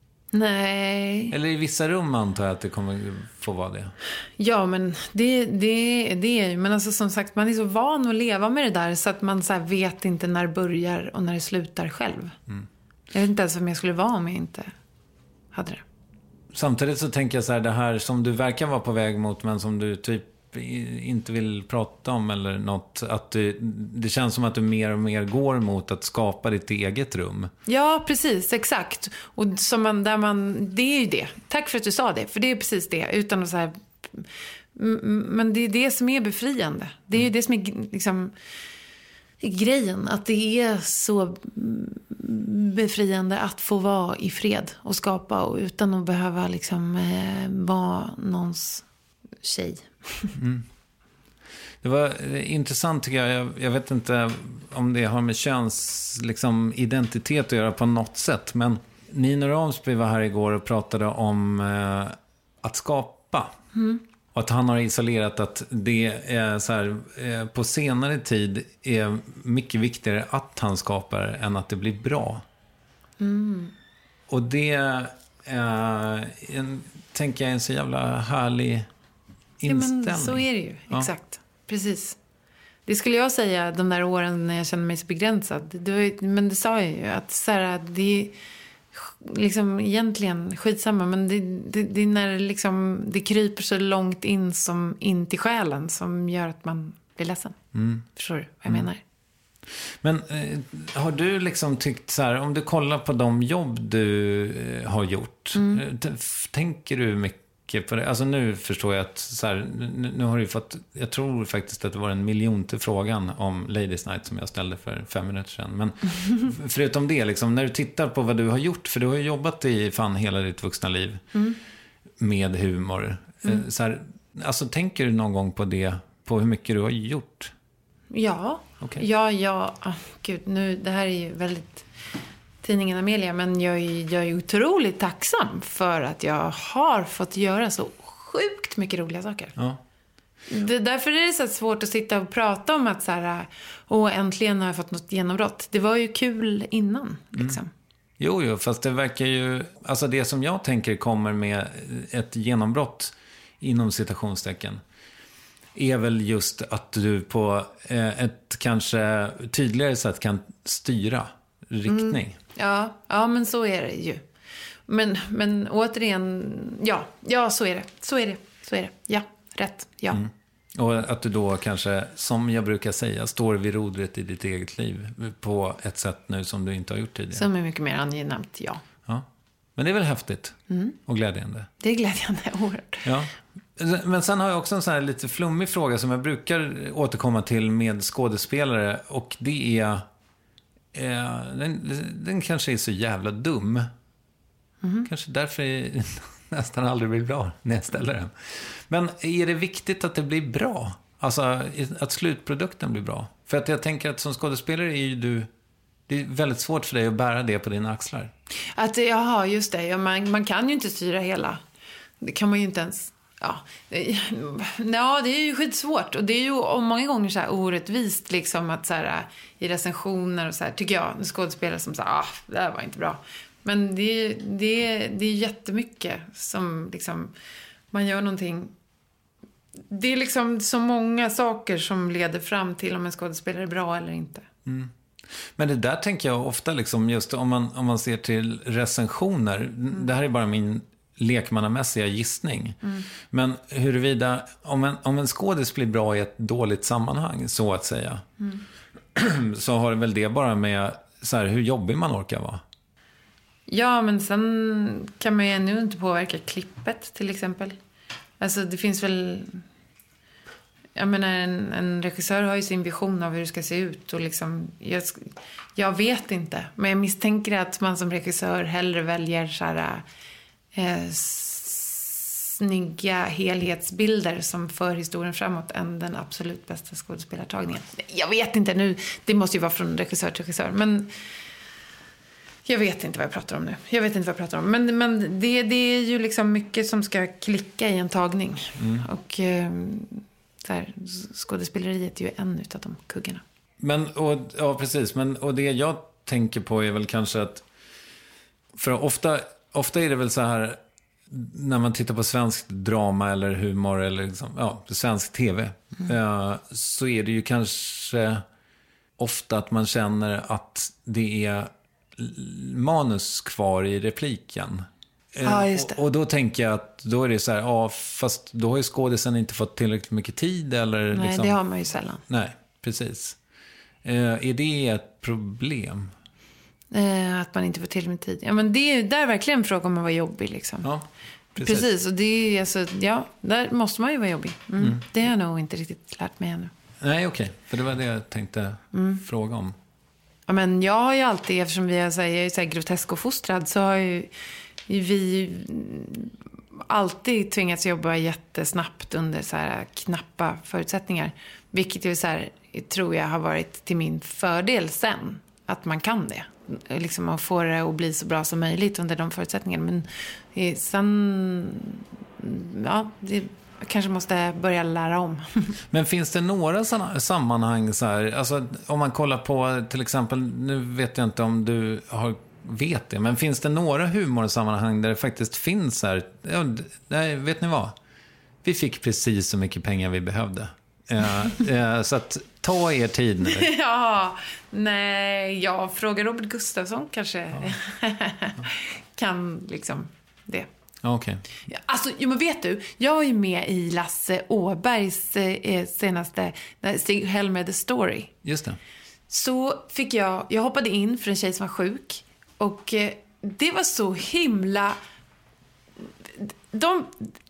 Speaker 6: Nej.
Speaker 1: Eller i vissa rum antar jag att det kommer få vara det.
Speaker 6: Ja, men det, det, det är ju... Men alltså som sagt, man är så van att leva med det där så att man så här vet inte när det börjar och när det slutar själv. Mm. Jag vet inte ens vem jag skulle vara om jag inte hade det.
Speaker 1: Samtidigt så tänker jag så här, det här som du verkar vara på väg mot men som du typ inte vill prata om eller något, att du, det känns som att du mer och mer går mot att skapa ditt eget rum.
Speaker 6: Ja, precis, exakt. Och som man, där man, det är ju det. Tack för att du sa det, för det är precis det. Utan att så här, men det är det som är befriande. Det är ju det som är liksom grejen, att det är så befriande att få vara i fred och skapa och utan att behöva liksom eh, vara någons tjej.
Speaker 1: Mm. Det var intressant tycker jag. jag. Jag vet inte om det har med köns liksom, identitet att göra på något sätt, men Nina Ramsby var här igår och pratade om eh, att skapa. Mm. Och att han har isolerat att det är så här, eh, på senare tid är mycket viktigare att han skapar än att det blir bra. Mm. Och det eh, en, tänker jag är en så jävla härlig inställning.
Speaker 6: Ja, men så är det ju,
Speaker 1: ja.
Speaker 6: Exakt. Precis. Det skulle jag säga de där åren när jag kände mig så begränsad. Det, men det sa jag ju, att så här, det är liksom egentligen skitsamma, men det, det, det är när det, liksom, det kryper så långt in som in till själen som gör att man blir ledsen. Mm. Förstår du vad jag mm. menar?
Speaker 1: Men eh, har du liksom tyckt så här, om du kollar på de jobb du eh, har gjort, mm. eh, tänker du mycket på det? Alltså nu förstår jag att så här, nu, nu har du fått, jag tror faktiskt att det var en miljonte frågan om Ladies Night som jag ställde för fem minuter sedan. Men förutom det, liksom, när du tittar på vad du har gjort, för du har ju jobbat i fan hela ditt vuxna liv mm. med humor. Mm. Så här, alltså tänker du någon gång på det, på hur mycket du har gjort?
Speaker 6: Ja,
Speaker 1: okay.
Speaker 6: ja, ja, oh, gud, nu, det här är ju väldigt tidningen Amelia, men jag är, jag är otroligt tacksam för att jag har fått göra så sjukt mycket roliga saker. Ja. Det, därför är det så svårt att sitta och prata om att så här, åh, äntligen har jag fått något genombrott. Det var ju kul innan, liksom. Mm.
Speaker 1: Jo, jo, fast det verkar ju, alltså det som jag tänker kommer med ett genombrott inom citationstecken är väl just att du på ett kanske tydligare sätt kan styra riktning.
Speaker 6: Mm. Ja, ja, men så är det ju. Men, men återigen, ja, ja, så är det. Så är det, så är det. Ja, rätt, ja.
Speaker 1: Mm. Och att du då kanske, som jag brukar säga, står vid rodret i ditt eget liv på ett sätt nu som du inte har gjort tidigare.
Speaker 6: Som är mycket mer angenämt, ja.
Speaker 1: Ja. Men det är väl häftigt mm. och glädjande.
Speaker 6: Det är glädjande, oerhört.
Speaker 1: Ja. Men sen har jag också en sån här lite flummig fråga som jag brukar återkomma till med skådespelare. Och det är, eh, den, den kanske är så jävla dum. Mm. Kanske därför är nästan aldrig blir bra när jag ställer den. Men är det viktigt att det blir bra? Alltså att slutprodukten blir bra? För att jag tänker att som skådespelare är ju du... Det är väldigt svårt för dig att bära det på dina axlar.
Speaker 6: Att, jaha, just det. Ja, man, man kan ju inte styra hela. Det kan man ju inte ens... Ja, ja, det är ju skitsvårt. Och det är ju många gånger så här orättvist liksom att så här, i recensioner och så här, tycker jag, skådespelare som säger, ah, det här var inte bra. Men det, det, det är jättemycket som liksom, man gör någonting. Det är liksom så många saker som leder fram till om en skådespelare är bra eller inte.
Speaker 1: Mm. Men det där tänker jag ofta liksom, just om man, om man ser till recensioner. Mm. Det här är bara min lekmannamässiga gissning. Mm. Men huruvida, om en, om en skådis blir bra i ett dåligt sammanhang, så att säga. Mm. Så har det väl det bara med så här, hur jobbig man orkar vara.
Speaker 6: Ja, men sen kan man ju ännu inte påverka klippet till exempel. Alltså det finns väl... Jag menar, en, en regissör har ju sin vision av hur det ska se ut. Och liksom, jag, jag vet inte. Men jag misstänker att man som regissör hellre väljer så här, eh, snygga helhetsbilder som för historien framåt än den absolut bästa skådespelartagningen. Jag vet inte nu. Det måste ju vara från regissör till regissör. Men... Jag vet inte vad jag pratar om nu. Jag vet inte vad jag pratar om. Men, men det, det är ju liksom mycket som ska klicka i en tagning. Mm. Och eh, så här, skådespeleriet är ju en utav de kuggarna.
Speaker 1: Men, och, ja precis. Men, och det jag tänker på är väl kanske att... För ofta, ofta är det väl så här... När man tittar på svensk drama eller humor eller liksom, ja, svensk tv. Mm. Eh, så är det ju kanske ofta att man känner att det är... manus kvar i repliken.
Speaker 6: Ja, just det.
Speaker 1: Och, och då tänker jag att då är det så här, ja, fast då har ju skådisen inte fått tillräckligt mycket tid eller
Speaker 6: nej,
Speaker 1: liksom,
Speaker 6: det har man ju sällan.
Speaker 1: Nej, precis. Eh, är det ett problem?
Speaker 6: Eh, att man inte får till med tid. Ja, men det är ju där verkligen en fråga om att vara jobbig liksom.
Speaker 1: Ja, precis.
Speaker 6: Precis, och det är alltså, ja, där måste man ju vara jobbig. Mm. Mm. Det har jag nog inte riktigt lärt mig ännu.
Speaker 1: Nej, okej. Okay. För det var det jag tänkte mm. fråga om.
Speaker 6: Ja, men jag har ju alltid, eftersom vi är så här, jag är så här grotesk och fostrad, så har ju vi alltid tvingats jobba jättesnabbt under så här knappa förutsättningar. Vilket ju så här, tror jag har varit till min fördel sen. Att man kan det. Liksom att få det att bli så bra som möjligt under de förutsättningarna. Men sen, ja, det jag kanske måste börja lära om.
Speaker 1: Men finns det några såna sammanhang så här, alltså om man kollar på till exempel, nu vet jag inte om du har, vet det, men finns det några humorsammanhang där det faktiskt finns så här, ja, nej, vet ni vad? Vi fick precis så mycket pengar vi behövde. Uh, uh, så att ta er tid nu.
Speaker 6: Ja, nej, jag frågar Robert Gustafsson kanske ja. kan liksom det.
Speaker 1: Okej.
Speaker 6: Okay. Alltså, jo, men vet du, jag är ju med i Lasse Åbergs eh, senaste Stig Helmer The Story.
Speaker 1: Just det.
Speaker 6: Så fick jag, jag hoppade in för en tjej som var sjuk. Och eh, det var så himla... De...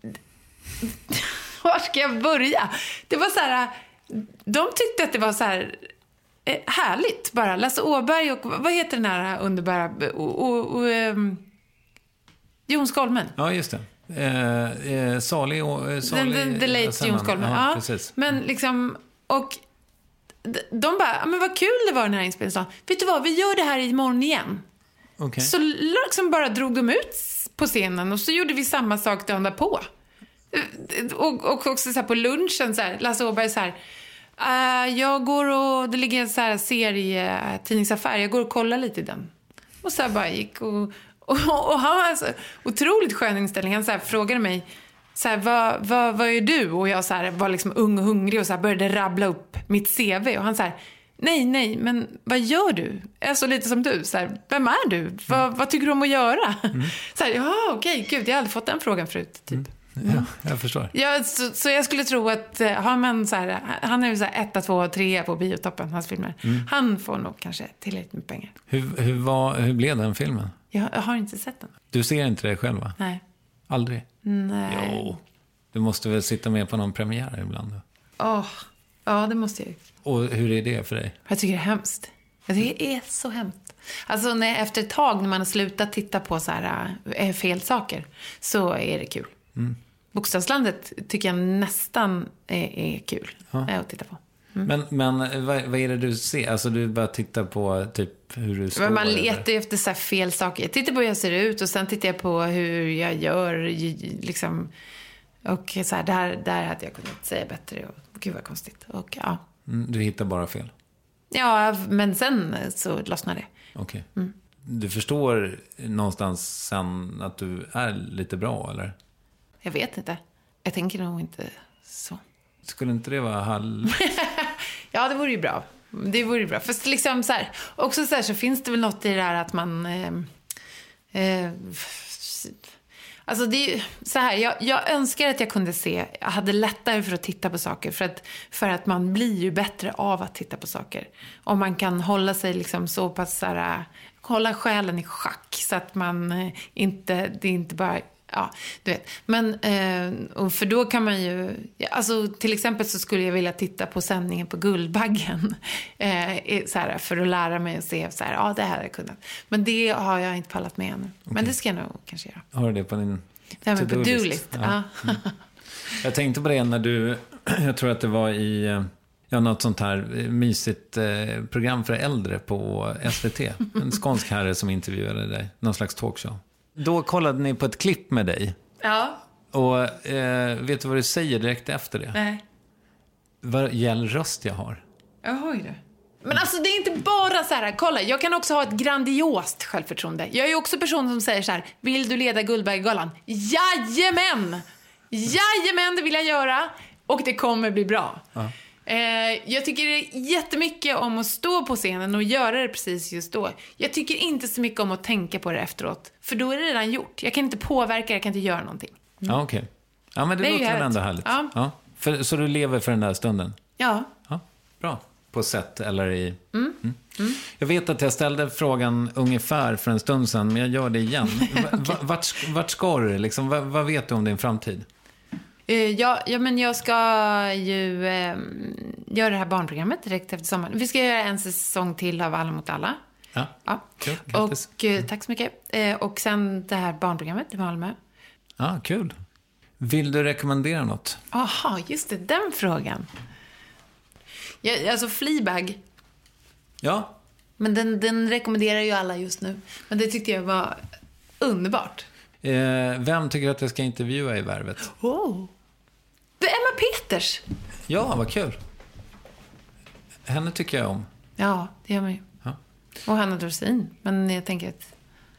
Speaker 6: Var ska jag börja? Det var så här... De tyckte att det var så här... Eh, härligt bara. Lasse Åberg och... Vad heter den här underbara... Och... och, och um, Jon Skolmen.
Speaker 1: Ja, just det. Eh, eh, Salig och... Salig,
Speaker 6: the, the, the late Jon Skolmen. Ja,
Speaker 1: precis.
Speaker 6: Men liksom... Och de bara, men vad kul det var den här inspelningen. Vet du vad, vi gör det här imorgon igen.
Speaker 1: Okay. Så
Speaker 6: liksom bara drog de ut på scenen. Och så gjorde vi samma sak dagen därpå. Och, och också så här på lunchen så här, Lasse Åberg så här... Uh, jag går och... Det ligger en så här serie, tidningsaffär. Jag går och kollar lite i den. Och så här bara gick och... Och, och han var alltså otroligt skön inställning. Han så här frågade mig så här, vad, vad, vad är du? Och jag så här var liksom ung och hungrig och så här började rabbla upp mitt C V. Och han så här, nej, nej, men vad gör du? Alltså lite som du, så här, vem är du? Mm. Vad, vad tycker du om att göra? Mm. Så här, ja, okej, gud, jag har aldrig fått den frågan förut, typ. Mm.
Speaker 1: Ja, jag förstår.
Speaker 6: Ja, så, så jag skulle tro att har man så här, han är ju så här etta, två, tre på biotoppen, hans filmer. Mm. Han får nog kanske tillräckligt med pengar.
Speaker 1: Hur, hur, var, hur blev den filmen?
Speaker 6: Jag, jag har inte sett den.
Speaker 1: Du ser inte det själv, va?
Speaker 6: Nej.
Speaker 1: Aldrig?
Speaker 6: Nej.
Speaker 1: Jo. Du måste väl sitta med på någon premiär ibland då?
Speaker 6: Åh, oh, ja, det måste jag ju.
Speaker 1: Och hur är det för dig?
Speaker 6: Jag tycker det är hemskt. Jag tycker det är så hemskt. Alltså när, efter ett tag när man har slutat titta på så här äh, fel saker, så är det kul. Mm. Bokstavslandet tycker jag nästan är, är kul ja. att titta på. Mm.
Speaker 1: Men, men vad, vad är det du ser? Alltså du bara tittar på typ hur du står.
Speaker 6: Men man letar ju efter så här fel saker. Jag tittar på hur jag ser ut och sen tittar jag på hur jag gör liksom. Och så här, där, där hade jag kunnat säga bättre. Och gud vad konstigt. Och, ja.
Speaker 1: Mm, du hittar bara fel?
Speaker 6: Ja, men sen så lossnar det.
Speaker 1: Okej. Okay. Mm. Du förstår någonstans sen att du är lite bra, eller?
Speaker 6: Jag vet inte. Jag tänker nog inte så.
Speaker 1: Skulle inte det vara halv...
Speaker 6: Ja, det vore ju bra. Det vore ju bra. Fast liksom så här, också så här så finns det väl något i det där att man... Eh, eh, alltså det är ju så här, jag, jag önskar att jag kunde se, jag hade lättare för att titta på saker. För att, för att man blir ju bättre av att titta på saker. Om man kan hålla sig liksom så pass så här, hålla själen i schack. Så att man eh, inte, det är inte bara... Ja, du vet. Men, eh, och för då kan man ju... Alltså, till exempel så skulle jag vilja titta på sändningen på Guldbaggen. Eh, så här, för att lära mig att se så här, ja, det här är kunnat. Men det har jag inte pallat med ännu. Okay. Men det ska jag nog kanske göra.
Speaker 1: Har du det på din
Speaker 6: det här med to-do-list? Ja. Ja.
Speaker 1: Mm. Jag tänkte på det när du... Jag tror att det var i... Ja, något sånt här mysigt eh, program för äldre på S V T. En skånsk herre som intervjuade dig. Någon slags talkshow. Då kollade ni på ett klipp med dig.
Speaker 6: Ja.
Speaker 1: Och eh, vet du vad du säger direkt efter det?
Speaker 6: Nej.
Speaker 1: Vad gäller röst jag har.
Speaker 6: Jag har ju det. Men alltså det är inte bara så här, kolla, jag kan också ha ett grandiost självförtroende. Jag är ju också person som säger så här, vill du leda Guldbaggegalan? Jajamän! Jajamän, det vill jag göra. Och det kommer bli bra. Ja. Eh, jag tycker det är jättemycket om att stå på scenen och göra det precis just då. Jag tycker inte så mycket om att tänka på det efteråt. För då är det redan gjort. Jag kan inte påverka, jag kan inte göra någonting. Mm.
Speaker 1: Ja, okej. Okay. Ja, men det, det låter väl ändå härligt. Ja. Ja. För, så du lever för den där stunden?
Speaker 6: Ja.
Speaker 1: Ja, bra. På sätt eller i...
Speaker 6: Mm. Mm. Mm.
Speaker 1: Jag vet att jag ställde frågan ungefär för en stund sedan, men jag gör det igen. okay. vart, vart ska du? Liksom, vad, vad vet du om din framtid?
Speaker 6: Uh, ja, ja, men jag ska ju uh, göra det här barnprogrammet direkt efter sommaren. Vi ska göra en säsong till av Alla mot alla.
Speaker 1: Ja,
Speaker 6: ja.
Speaker 1: Kul,
Speaker 6: och uh, tack så mycket. Uh, och sen det här barnprogrammet i Malmö.
Speaker 1: Ja, kul. Vill du rekommendera något?
Speaker 6: Aha, just det, den frågan. Ja, alltså Fleabag.
Speaker 1: Ja. Men
Speaker 6: den, den rekommenderar ju alla just nu. Men det tyckte jag var underbart.
Speaker 1: Eh, vem tycker att jag ska intervjua i Värvet?
Speaker 6: Oh. Det är Emma Peters.
Speaker 1: Ja, vad kul. Henne tycker jag om.
Speaker 6: Ja, det gör man ju.
Speaker 1: Ja.
Speaker 6: Och Hanna Dorsin. Men jag tänker att...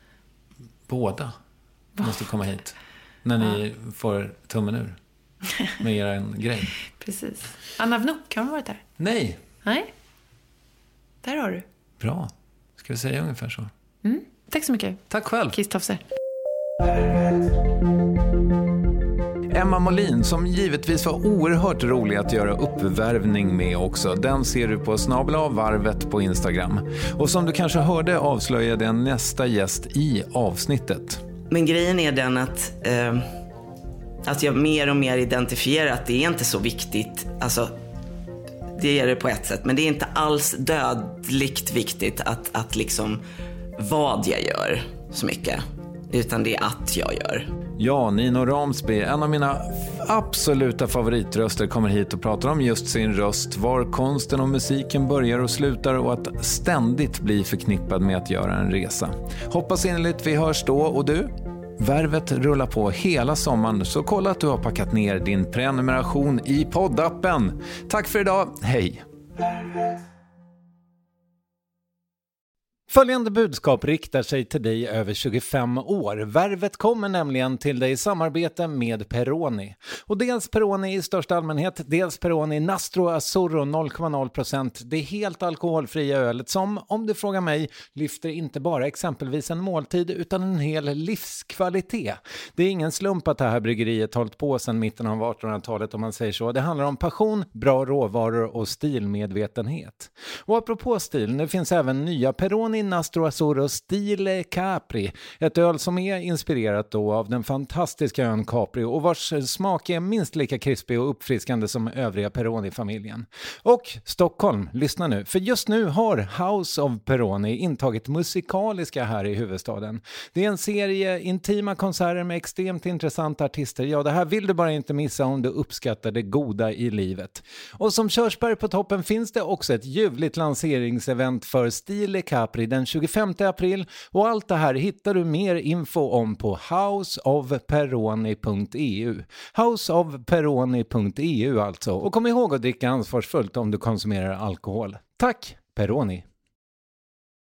Speaker 1: Båda måste komma hit. När ni ja. får tummen ur. Med er grej.
Speaker 6: Precis. Anna Vnuk, har hon varit där?
Speaker 1: Nej.
Speaker 6: Nej. Där har du.
Speaker 1: Bra. Ska vi säga ungefär så?
Speaker 6: Mm. Tack så mycket.
Speaker 1: Tack själv.
Speaker 6: Kristoffer.
Speaker 1: Emma Molin, som givetvis var oerhört rolig att göra uppvärvning med också. Den ser du på Snabel av Varvet på Instagram. Och som du kanske hörde avslöjade jag nästa gäst i avsnittet.
Speaker 8: Men grejen är den att, eh, att jag mer och mer identifierar att det är inte så viktigt. Alltså, det är det på ett sätt. Men det är inte alls dödligt viktigt att, att liksom vad jag gör så mycket. Utan det är att jag gör.
Speaker 1: Ja, Nino Ramsby, en av mina absoluta favoritröster, kommer hit och pratar om just sin röst, var konsten och musiken börjar och slutar och att ständigt bli förknippad med att göra en resa. Hoppas innerligt vi hörs då, och du? Värvet rullar på hela sommaren, så kolla att du har packat ner din prenumeration i poddappen. Tack för idag, hej! Följande budskap riktar sig till dig över tjugofem år. Värvet kommer nämligen till dig i samarbete med Peroni. Och dels Peroni i största allmänhet, dels Peroni Nastro Azzurro noll komma noll procent. Det är helt alkoholfria ölet som, om du frågar mig, lyfter inte bara exempelvis en måltid utan en hel livskvalitet. Det är ingen slump att det här bryggeriet hållit på sedan mitten av artonhundratalet om man säger så. Det handlar om passion, bra råvaror och stilmedvetenhet. Och apropå stil, det finns även nya Peroni Nastro Azzurro Stile Capri, ett öl som är inspirerat då av den fantastiska ön Capri och vars smak är minst lika krispig och uppfriskande som övriga Peroni-familjen. Och Stockholm, lyssna nu, för just nu har House of Peroni intagit musikaliska här i huvudstaden. Det är en serie intima konserter med extremt intressanta artister. Ja, det här vill du bara inte missa om du uppskattar det goda i livet. Och som körsbär på toppen finns det också ett ljuvligt lanseringsevent för Stile Capri den tjugofemte april och allt det här hittar du mer info om på house of peroni punkt e u. house of peroni punkt e u alltså. Och kom ihåg att dricka ansvarsfullt om du konsumerar alkohol. Tack, Peroni!